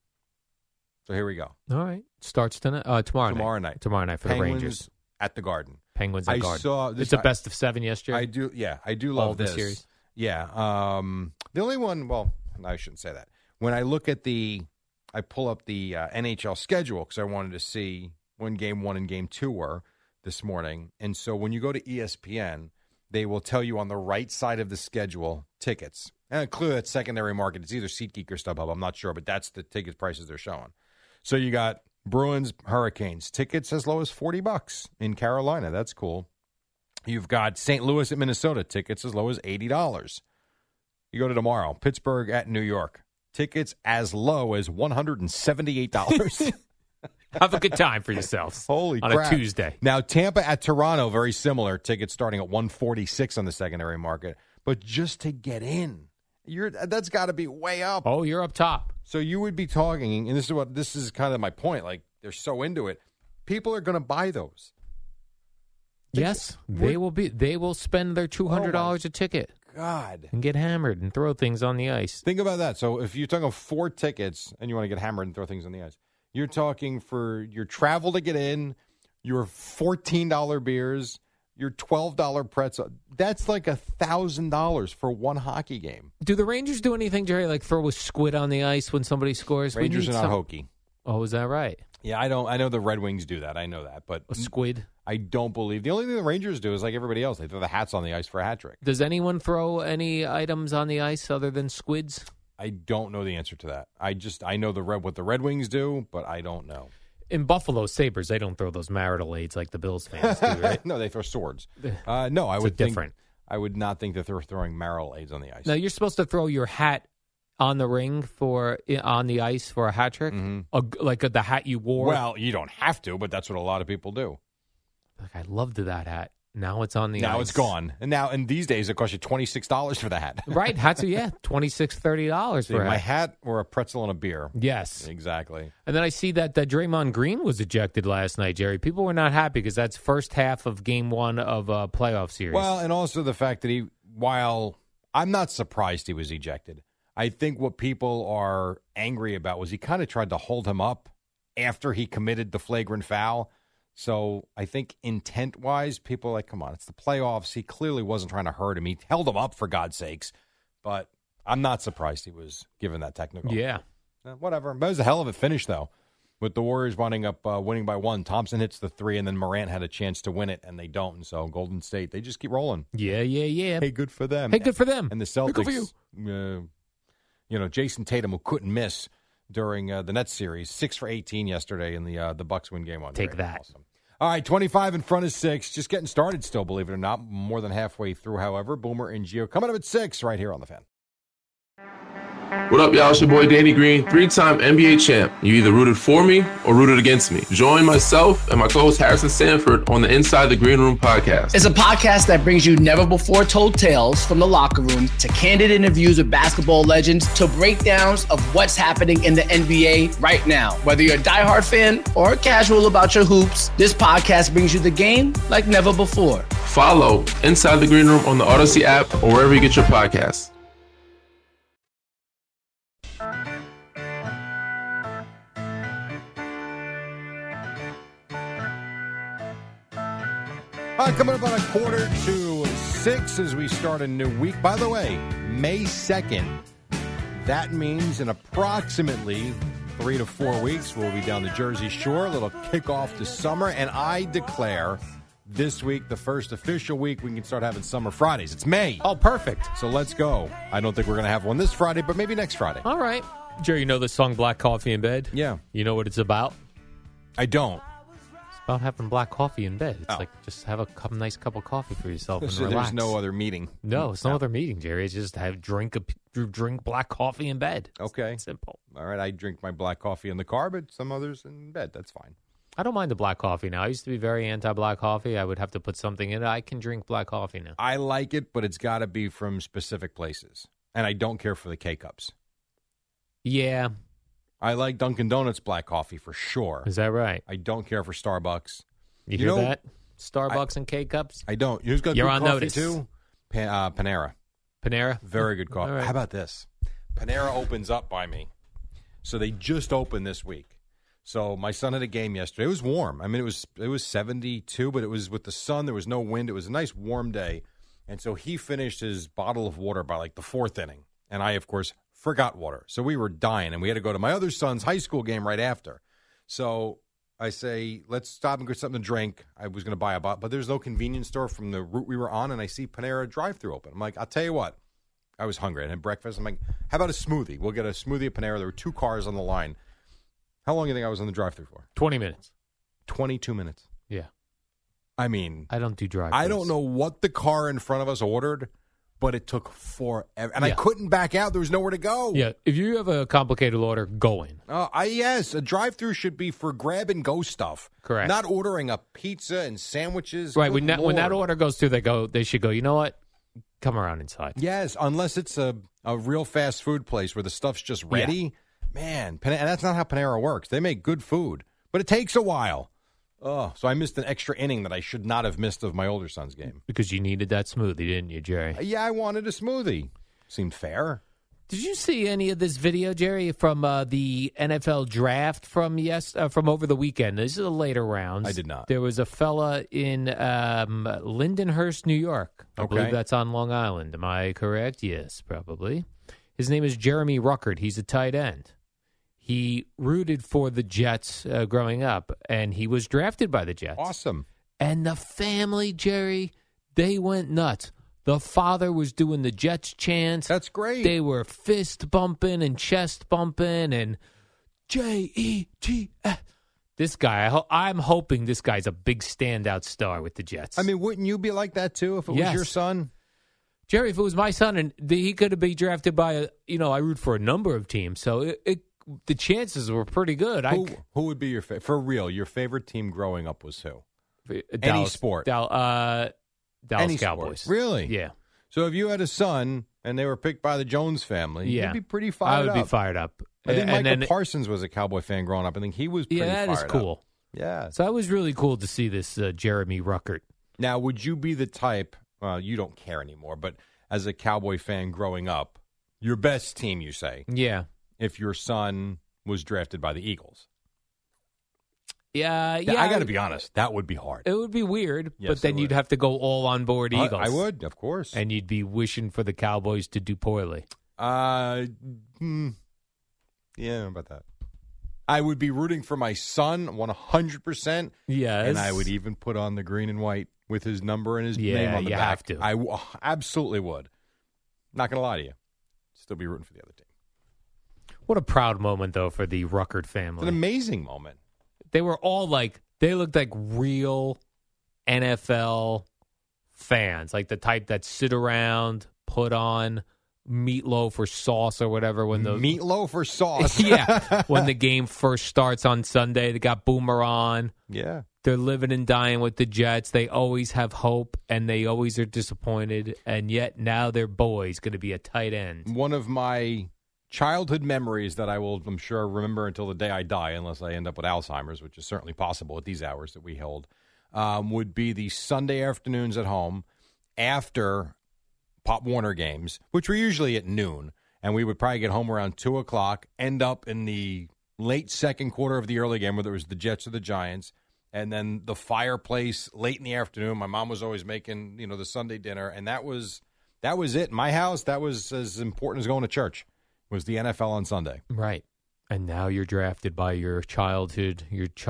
Speaker 5: So here we go.
Speaker 4: All right. Starts tonight. Tomorrow night. Tomorrow night for
Speaker 5: Penguins
Speaker 4: the Rangers.
Speaker 5: At the Garden.
Speaker 4: Penguins at Garden.
Speaker 5: Saw this.
Speaker 4: It's a best of 7 yesterday.
Speaker 5: I do love
Speaker 4: All
Speaker 5: this
Speaker 4: the series.
Speaker 5: Yeah. The only one, well, I shouldn't say that. When I look at I pull up the NHL schedule because I wanted to see when Game 1 and Game 2 were this morning. And so when you go to ESPN, they will tell you on the right side of the schedule tickets. And clearly that's secondary market. It's either SeatGeek or StubHub. I'm not sure, but that's the ticket prices they're showing. So you got Bruins, Hurricanes. Tickets as low as $40 in Carolina. That's cool. You've got St. Louis at Minnesota. Tickets as low as $80. You go to tomorrow. Pittsburgh at New York. Tickets as low as $178.
Speaker 4: Have a good time for yourselves.
Speaker 5: Holy
Speaker 4: on
Speaker 5: crap.
Speaker 4: a Tuesday.
Speaker 5: Now, Tampa at Toronto, very similar. Tickets starting at $146 on the secondary market. But just to get in, that's got to be way up.
Speaker 4: Oh, you're up top.
Speaker 5: So you would be talking, and this is kind of my point. Like, they're so into it. People are going to buy those.
Speaker 4: Yes, they will spend their $200 a ticket.
Speaker 5: God.
Speaker 4: And get hammered and throw things on the ice.
Speaker 5: Think about that. So if you're talking 4 tickets and you want to get hammered and throw things on the ice, you're talking for your travel to get in, your $14 beers, your $12 pretzel. That's like $1,000 for one hockey game.
Speaker 4: Do the Rangers do anything, Jerry, like throw a squid on the ice when somebody scores?
Speaker 5: Rangers are not hokey.
Speaker 4: Oh, is that right?
Speaker 5: Yeah, I know the Red Wings do that. I know that. But
Speaker 4: a squid?
Speaker 5: I don't believe. The only thing the Rangers do is like everybody else. They throw the hats on the ice for a hat trick.
Speaker 4: Does anyone throw any items on the ice other than squids?
Speaker 5: I don't know the answer to that. I know what the Red Wings do, but I don't know.
Speaker 4: In Buffalo Sabres, they don't throw those marital aids like the Bills fans do, right?
Speaker 5: No, they throw swords. No, I would think
Speaker 4: different.
Speaker 5: I would not think that they're throwing marital aids on the ice.
Speaker 4: No, you're supposed to throw your hat on the ring on the ice for a hat trick, the hat you wore.
Speaker 5: Well, you don't have to, but that's what a lot of people do.
Speaker 4: Like, I loved that hat. Now it's on the ice.
Speaker 5: Now it's gone. And these days it costs you $26 for the hat.
Speaker 4: Right. Hats are, $26, $30 for a hat.
Speaker 5: My hat or a pretzel and a beer.
Speaker 4: Yes.
Speaker 5: Exactly.
Speaker 4: And then I see that Draymond Green was ejected last night, Jerry. People were not happy because that's first half of game 1 of a playoff series.
Speaker 5: Well, and also the fact that while I'm not surprised he was ejected, I think what people are angry about was he kind of tried to hold him up after he committed the flagrant foul. So I think intent-wise, people are like, come on, it's the playoffs. He clearly wasn't trying to hurt him. He held him up, for God's sakes. But I'm not surprised he was given that technical.
Speaker 4: Yeah.
Speaker 5: Whatever. But it was a hell of a finish, though, with the Warriors winding up winning by 1. Thompson hits the 3, and then Morant had a chance to win it, and they don't. And so Golden State, they just keep rolling.
Speaker 4: Yeah.
Speaker 5: Hey, good for them.
Speaker 4: Hey, good for them.
Speaker 5: And the Celtics,
Speaker 4: good for you.
Speaker 5: Jason Tatum, who couldn't miss during the Nets series, 6 for 18 yesterday in the Bucks win game 1.
Speaker 4: Take that.
Speaker 5: Awesome. All right, 25 in front of 6. Just getting started still, believe it or not. More than halfway through, however. Boomer and Gio coming up at 6 right here on The Fan.
Speaker 17: What up, y'all? It's your boy Danny Green, 3-time NBA champ. You either rooted for me or rooted against me. Join myself and my co-host Harrison Sanford on the Inside the Green Room podcast.
Speaker 18: It's a podcast that brings you never-before-told tales from the locker room to candid interviews with basketball legends to breakdowns of what's happening in the NBA right now. Whether you're a diehard fan or casual about your hoops, this podcast brings you the game like never before.
Speaker 17: Follow Inside the Green Room on the Odyssey app or wherever you get your podcasts.
Speaker 5: All right, coming up on 5:45 as we start a new week. By the way, May 2nd, that means in approximately 3 to 4 weeks, we'll be down the Jersey Shore, a little kickoff to summer, and I declare this week, the first official week, we can start having summer Fridays. It's May.
Speaker 4: Oh, perfect.
Speaker 5: So let's go. I don't think we're going to have one this Friday, but maybe next Friday.
Speaker 4: All right. Jerry, you know the song Black Coffee in Bed?
Speaker 5: Yeah.
Speaker 4: You know what it's about?
Speaker 5: I don't.
Speaker 4: About having black coffee in bed. It's like just have a nice cup of coffee for yourself and
Speaker 5: so
Speaker 4: relax.
Speaker 5: There's no other meeting.
Speaker 4: No, it's no other meeting, Jerry. It's just drink black coffee in bed.
Speaker 5: Okay.
Speaker 4: It's simple.
Speaker 5: All right, I drink my black coffee in the car, but some others in bed. That's fine.
Speaker 4: I don't mind the black coffee now. I used to be very anti-black coffee. I would have to put something in it. I can drink black coffee now.
Speaker 5: I like it, but it's got to be from specific places. And I don't care for the K-Cups.
Speaker 4: Yeah.
Speaker 5: I like Dunkin' Donuts black coffee for sure.
Speaker 4: Is that right?
Speaker 5: I don't care for Starbucks.
Speaker 4: You hear that? Starbucks and K-Cups?
Speaker 5: I don't. Who's got
Speaker 4: You're
Speaker 5: good
Speaker 4: on
Speaker 5: coffee
Speaker 4: notice.
Speaker 5: Too? Panera.
Speaker 4: Panera?
Speaker 5: Very good coffee.
Speaker 4: Right.
Speaker 5: How about this? Panera opens up by me. So they just opened this week. So my son had a game yesterday. It was warm. I mean, it was 72, but it was with the sun. There was no wind. It was a nice warm day. And so he finished his bottle of water by like the 4th inning. And I, of course, forgot water. So we were dying, and we had to go to my other son's high school game right after. So I say, let's stop and get something to drink. I was going to buy a bottle, but there's no convenience store from the route we were on, and I see Panera drive-thru open. I'm like, I'll tell you what. I was hungry. I had breakfast. I'm like, how about a smoothie? We'll get a smoothie at Panera. There were 2 cars on the line. How long do you think I was on the drive-thru for?
Speaker 4: 20 minutes.
Speaker 5: 22 minutes.
Speaker 4: Yeah.
Speaker 5: I mean,
Speaker 4: I don't do drive-thrus.
Speaker 5: I don't know what the car in front of us ordered, but it took forever. And I couldn't back out. There was nowhere to go.
Speaker 4: Yeah. If you have a complicated order, go in.
Speaker 5: Yes. A drive-thru should be for grab-and-go stuff.
Speaker 4: Correct.
Speaker 5: Not ordering a pizza and sandwiches.
Speaker 4: Right.
Speaker 5: Good
Speaker 4: When that
Speaker 5: Lord.
Speaker 4: order goes through, they should go, you know what? Come around inside.
Speaker 5: Yes, unless it's a real fast food place where the stuff's just ready.
Speaker 4: Yeah.
Speaker 5: Man, and that's not how Panera works. They make good food, but it takes a while. Oh, so I missed an extra inning that I should not have missed of my older son's game.
Speaker 4: Because you needed that smoothie, didn't you, Jerry?
Speaker 5: Yeah, I wanted a smoothie. Seemed fair.
Speaker 4: Did you see any of this video, Jerry, from the NFL draft from over the weekend? These are the later rounds.
Speaker 5: I did not.
Speaker 4: There was a fella in Lindenhurst, New York. I believe that's on Long Island. Am I correct? Yes, probably. His name is Jeremy Ruckert. He's a tight end. He rooted for the Jets growing up, and he was drafted by the Jets.
Speaker 5: Awesome.
Speaker 4: And the family, Jerry, they went nuts. The father was doing the Jets chants.
Speaker 5: That's great.
Speaker 4: They were fist bumping and chest bumping and Jets, This guy, I'm hoping this guy's a big standout star with the Jets.
Speaker 5: I mean, wouldn't you be like that too if it was your son?
Speaker 4: Jerry, if it was my son, and he could have been drafted by I root for a number of teams, so the chances were pretty good.
Speaker 5: Who would be your for real? Your favorite team growing up was who?
Speaker 4: Dallas,
Speaker 5: Any sport?
Speaker 4: Dallas
Speaker 5: Any
Speaker 4: Cowboys.
Speaker 5: Sport. Really?
Speaker 4: Yeah.
Speaker 5: So if you had a son and they were picked by the Jones family, you'd be pretty fired up.
Speaker 4: I would be fired up.
Speaker 5: I think Michael Parsons was a Cowboy fan growing up. I think he was pretty fired up.
Speaker 4: That is cool.
Speaker 5: Yeah.
Speaker 4: So that was really cool to see this Jeremy Ruckert.
Speaker 5: Now, would you be the type, you don't care anymore, but as a Cowboy fan growing up, your best team, you say?
Speaker 4: Yeah.
Speaker 5: If your son was drafted by the Eagles?
Speaker 4: Yeah.
Speaker 5: I got to be honest, that would be hard.
Speaker 4: It would be weird,
Speaker 5: Yes,
Speaker 4: but then you'd have to go all on board Eagles.
Speaker 5: I would, of course.
Speaker 4: And you'd be wishing for the Cowboys to do poorly.
Speaker 5: Yeah, about that. I would be rooting for my son 100%.
Speaker 4: Yes.
Speaker 5: And I would even put on the green and white with his number and his name on the back.
Speaker 4: Have to.
Speaker 5: I absolutely would. Not going to lie to you. Still be rooting for the other team.
Speaker 4: What a proud moment, though, for the Ruckert family.
Speaker 5: It's an amazing moment.
Speaker 4: They were all they looked like real NFL fans, like the type that sit around, put on meatloaf or sauce or whatever when the
Speaker 5: meatloaf or sauce.
Speaker 4: Yeah, when the game first starts on Sunday, they got Boomer on.
Speaker 5: Yeah,
Speaker 4: they're living and dying with the Jets. They always have hope, and they always are disappointed. And yet now their boy's going to be a tight end.
Speaker 5: One of my childhood memories that I will, I'm sure, remember until the day I die, unless I end up with Alzheimer's, which is certainly possible at these hours that we hold, would be the Sunday afternoons at home after Pop Warner games, which were usually at noon, and we would probably get home around 2 o'clock, end up in the late second quarter of the early game, whether it was the Jets or the Giants, and then the fireplace late in the afternoon. My mom was always making, the Sunday dinner, and that was it. In my house, that was as important as going to church, was the NFL on Sunday.
Speaker 4: Right. And now you're drafted by your childhood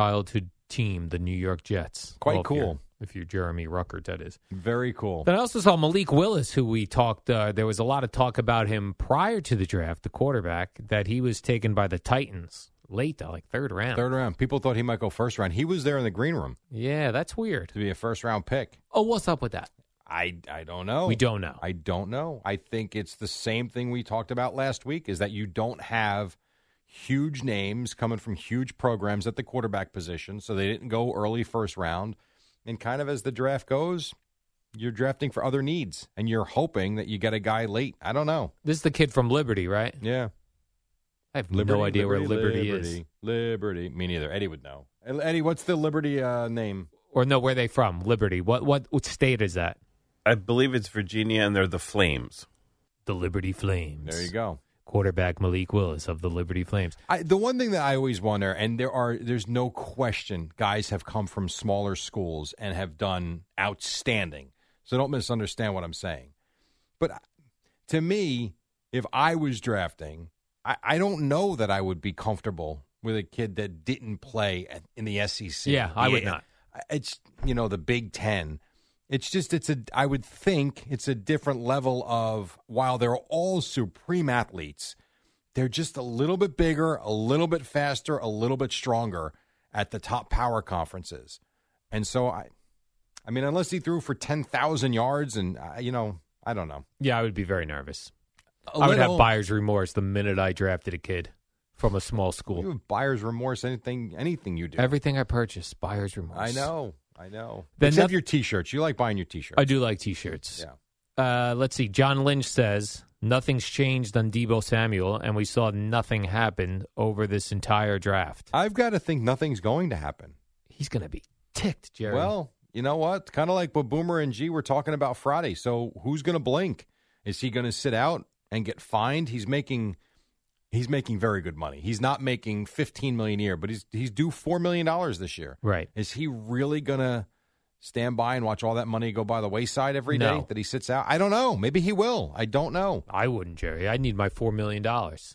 Speaker 4: team, the New York Jets.
Speaker 5: Quite cool.
Speaker 4: If you're Jeremy Ruckert, that is.
Speaker 5: Very cool.
Speaker 4: Then I also saw Malik Willis, who we talked, there was a lot of talk about him prior to the draft, the quarterback, that he was taken by the Titans late, like third round.
Speaker 5: Third round. People thought he might go first round. He was there in the green room.
Speaker 4: Yeah, that's weird.
Speaker 5: To be a first round pick.
Speaker 4: Oh, what's up with that?
Speaker 5: I don't know.
Speaker 4: We don't know.
Speaker 5: I don't know. I think it's the same thing we talked about last week, is that you don't have huge names coming from huge programs at the quarterback position, so they didn't go early first round. And kind of as the draft goes, you're drafting for other needs, and you're hoping that you get a guy late. I don't know.
Speaker 4: This is the kid from Liberty, right?
Speaker 5: Yeah.
Speaker 4: I have no idea where Liberty is.
Speaker 5: Liberty. Me neither. Eddie would know. Eddie, what's the Liberty name?
Speaker 4: Or no, where are they from? Liberty. What state is that?
Speaker 19: I believe it's Virginia, and they're the Flames.
Speaker 4: The Liberty Flames.
Speaker 5: There you go.
Speaker 4: Quarterback Malik Willis of the Liberty Flames.
Speaker 5: The one thing that I always wonder, and there's no question, guys have come from smaller schools and have done outstanding. So don't misunderstand what I'm saying. But to me, if I was drafting, I don't know that I would be comfortable with a kid that didn't play in the SEC.
Speaker 4: Yeah, I would not.
Speaker 5: It's, the Big Ten. It's just, I would think it's a different level of, while they're all supreme athletes, they're just a little bit bigger, a little bit faster, a little bit stronger at the top power conferences. And so, I mean, unless he threw for 10,000 yards and, I don't know.
Speaker 4: Yeah, I would be very nervous. I would have buyer's remorse the minute I drafted a kid from a small school.
Speaker 5: You have buyer's remorse, anything you do.
Speaker 4: Everything I purchase, buyer's remorse.
Speaker 5: I know.
Speaker 4: Then
Speaker 5: except your T-shirts. You like buying your T-shirts.
Speaker 4: I do like T-shirts.
Speaker 5: Yeah.
Speaker 4: Let's see. John Lynch says, nothing's changed on Deebo Samuel, and we saw nothing happen over this entire draft.
Speaker 5: I've got to think nothing's going to happen.
Speaker 4: He's going to be ticked, Jerry.
Speaker 5: Well, you know what? Kind of like what Boomer and G were talking about Friday. So who's going to blink? Is he going to sit out and get fined? He's making very good money. He's not making $15 million a year, but he's due $4 million this year.
Speaker 4: Right.
Speaker 5: Is he really going to stand by and watch all that money go by the wayside every day that he sits out? I don't know. Maybe he will. I don't know.
Speaker 4: I wouldn't, Jerry. I need my $4 million.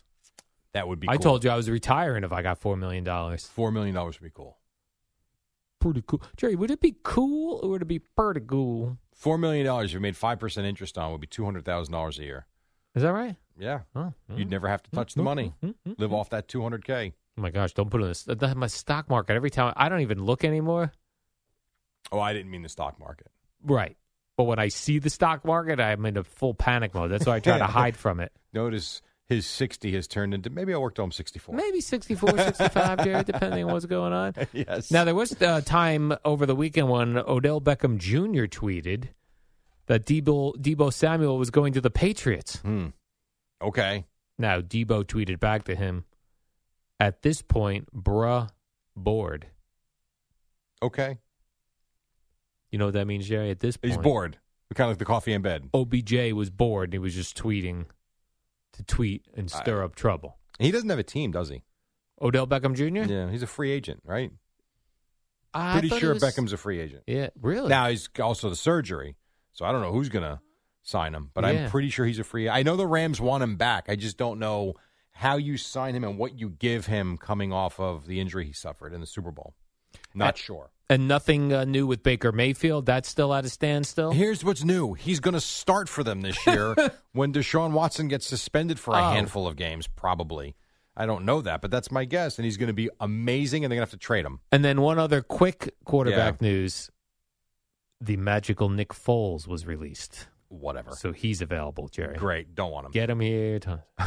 Speaker 5: That would be cool.
Speaker 4: I told you I was retiring if I got $4 million.
Speaker 5: $4 million would be cool.
Speaker 4: Pretty cool. Jerry, would it be cool or would it be pretty cool?
Speaker 5: $4 million you made 5% interest on would be $200,000 a year.
Speaker 4: Is that right?
Speaker 5: Yeah.
Speaker 4: Oh,
Speaker 5: You'd never have to touch the money. Live off that $200K.
Speaker 4: Oh my gosh, don't put in this. My stock market, every time, I don't even look anymore.
Speaker 5: Oh, I didn't mean the stock market.
Speaker 4: Right. But when I see the stock market, I'm in a full panic mode. That's why I try to hide from it.
Speaker 5: Notice his 60 has turned into, maybe I'll work till I'm 64.
Speaker 4: Maybe 64, 65, Jerry, depending on what's going on.
Speaker 5: Yes.
Speaker 4: Now, there was a time over the weekend when Odell Beckham Jr. tweeted that Deebo Samuel was going to the Patriots.
Speaker 5: Okay.
Speaker 4: Now, Deebo tweeted back to him, at this point, bruh, bored.
Speaker 5: Okay.
Speaker 4: You know what that means, Jerry? At this point,
Speaker 5: he's bored. Kind of like the coffee in bed.
Speaker 4: OBJ was bored, and he was just tweeting to tweet and stir up trouble.
Speaker 5: He doesn't have a team, does he?
Speaker 4: Odell Beckham Jr.?
Speaker 5: Yeah, he's a free agent, right? Pretty sure Beckham's a free agent.
Speaker 4: Yeah, really?
Speaker 5: Now, he's also the surgery, so I don't know who's going to sign him, but I'm pretty sure he's a free agent. I know the Rams want him back. I just don't know how you sign him and what you give him coming off of the injury he suffered in the Super Bowl. Not sure.
Speaker 4: And nothing new with Baker Mayfield? That's still at a standstill?
Speaker 5: Here's what's new. He's going to start for them this year when Deshaun Watson gets suspended for a handful of games, probably. I don't know that, but that's my guess. And he's going to be amazing, and they're going to have to trade him.
Speaker 4: And then one other quick quarterback news. The magical Nick Foles was released.
Speaker 5: Whatever.
Speaker 4: So he's available, Jerry.
Speaker 5: Great. Don't want him.
Speaker 4: Get him here.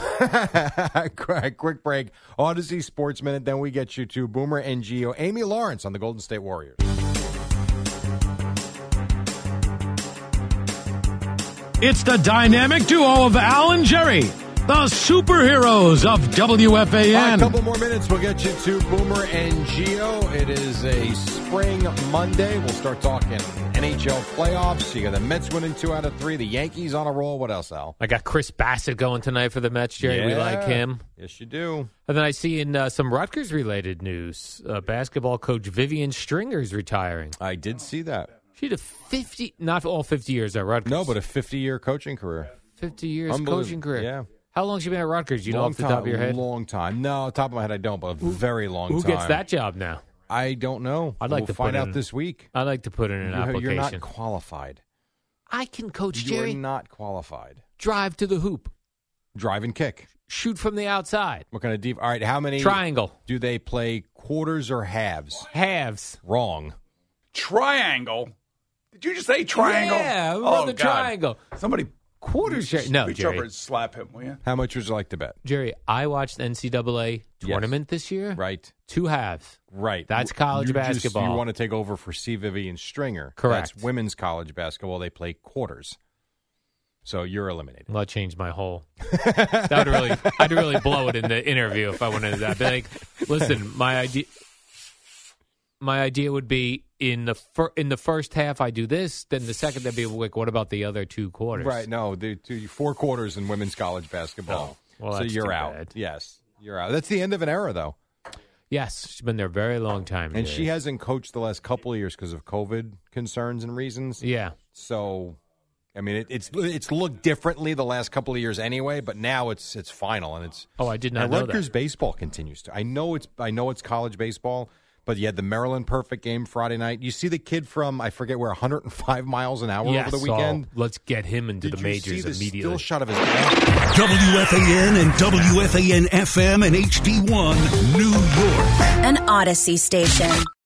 Speaker 5: Quick break. Odyssey Sports Minute. Then we get you to Boomer and Gio. Amy Lawrence on the Golden State Warriors.
Speaker 13: It's the dynamic duo of Al and Jerry, the superheroes of WFAN.
Speaker 5: A couple more minutes. We'll get you to Boomer and Gio. It is a spring Monday. We'll start talking NHL playoffs. You got the Mets winning 2 out of 3. The Yankees on a roll. What else, Al?
Speaker 4: I got Chris Bassett going tonight for the Mets, Jerry.
Speaker 5: Yeah.
Speaker 4: We like him.
Speaker 5: Yes, you do.
Speaker 4: And then I see in some Rutgers-related news, basketball coach Vivian Stringer's retiring.
Speaker 5: I did see that.
Speaker 4: She had a 50, not all 50 years at Rutgers.
Speaker 5: No, but a 50-year coaching career.
Speaker 4: 50 years coaching career.
Speaker 5: Yeah.
Speaker 4: How long has she been at Rutgers? You know off the top of your head?
Speaker 5: Long time. No, top of my head I don't, but a very long time.
Speaker 4: Who gets that job now?
Speaker 5: I don't know.
Speaker 4: I'd like to
Speaker 5: find out this week.
Speaker 4: I'd like to put in an application.
Speaker 5: You're not qualified.
Speaker 4: I can coach, Jerry.
Speaker 5: You're not qualified.
Speaker 4: Drive to the hoop.
Speaker 5: Drive and kick.
Speaker 4: Shoot from the outside.
Speaker 5: What kind of deep? All right, how many?
Speaker 4: Triangle.
Speaker 5: Do they play quarters or halves?
Speaker 4: Halves.
Speaker 5: Wrong.
Speaker 20: Triangle? Did you just say triangle?
Speaker 4: Yeah, we run the triangle.
Speaker 20: Somebody
Speaker 4: quarters. No,
Speaker 20: reach
Speaker 4: Jerry.
Speaker 20: over and slap him, will you?
Speaker 5: How much would you like to bet?
Speaker 4: Jerry, I watched the NCAA tournament this year.
Speaker 5: Right.
Speaker 4: 2 halves.
Speaker 5: Right.
Speaker 4: That's college basketball.
Speaker 5: You want to take over for C. Vivian Stringer.
Speaker 4: Correct.
Speaker 5: That's women's college basketball. They play quarters. So you're eliminated.
Speaker 4: Well, that changed my whole. I'd really blow it in the interview if I went into that. But like, listen, my idea would be in the first half I do this, then the second they'd be like, what about the other 2 quarters?
Speaker 5: Right. No, 4 quarters in women's college basketball.
Speaker 4: Oh, well,
Speaker 5: so
Speaker 4: that's
Speaker 5: you're
Speaker 4: too
Speaker 5: out.
Speaker 4: bad.
Speaker 5: Yes, you're out. That's the end of an era, though.
Speaker 4: Yes, she's been there a very long time.
Speaker 5: And she hasn't coached the last couple of years because of COVID concerns and reasons.
Speaker 4: Yeah.
Speaker 5: So, I mean, it's looked differently the last couple of years anyway, but now it's final and it's.
Speaker 4: Oh, I did not know that.
Speaker 5: Rutgers baseball continues to. I know it's college baseball, but you had the Maryland Perfect game Friday night. You see the kid from I forget where 105 miles an hour over the weekend.
Speaker 4: Let's get him into the majors immediately.
Speaker 5: Still shot of his
Speaker 11: WFAN and WFAN FM and HD1 New York.
Speaker 21: An Odyssey station.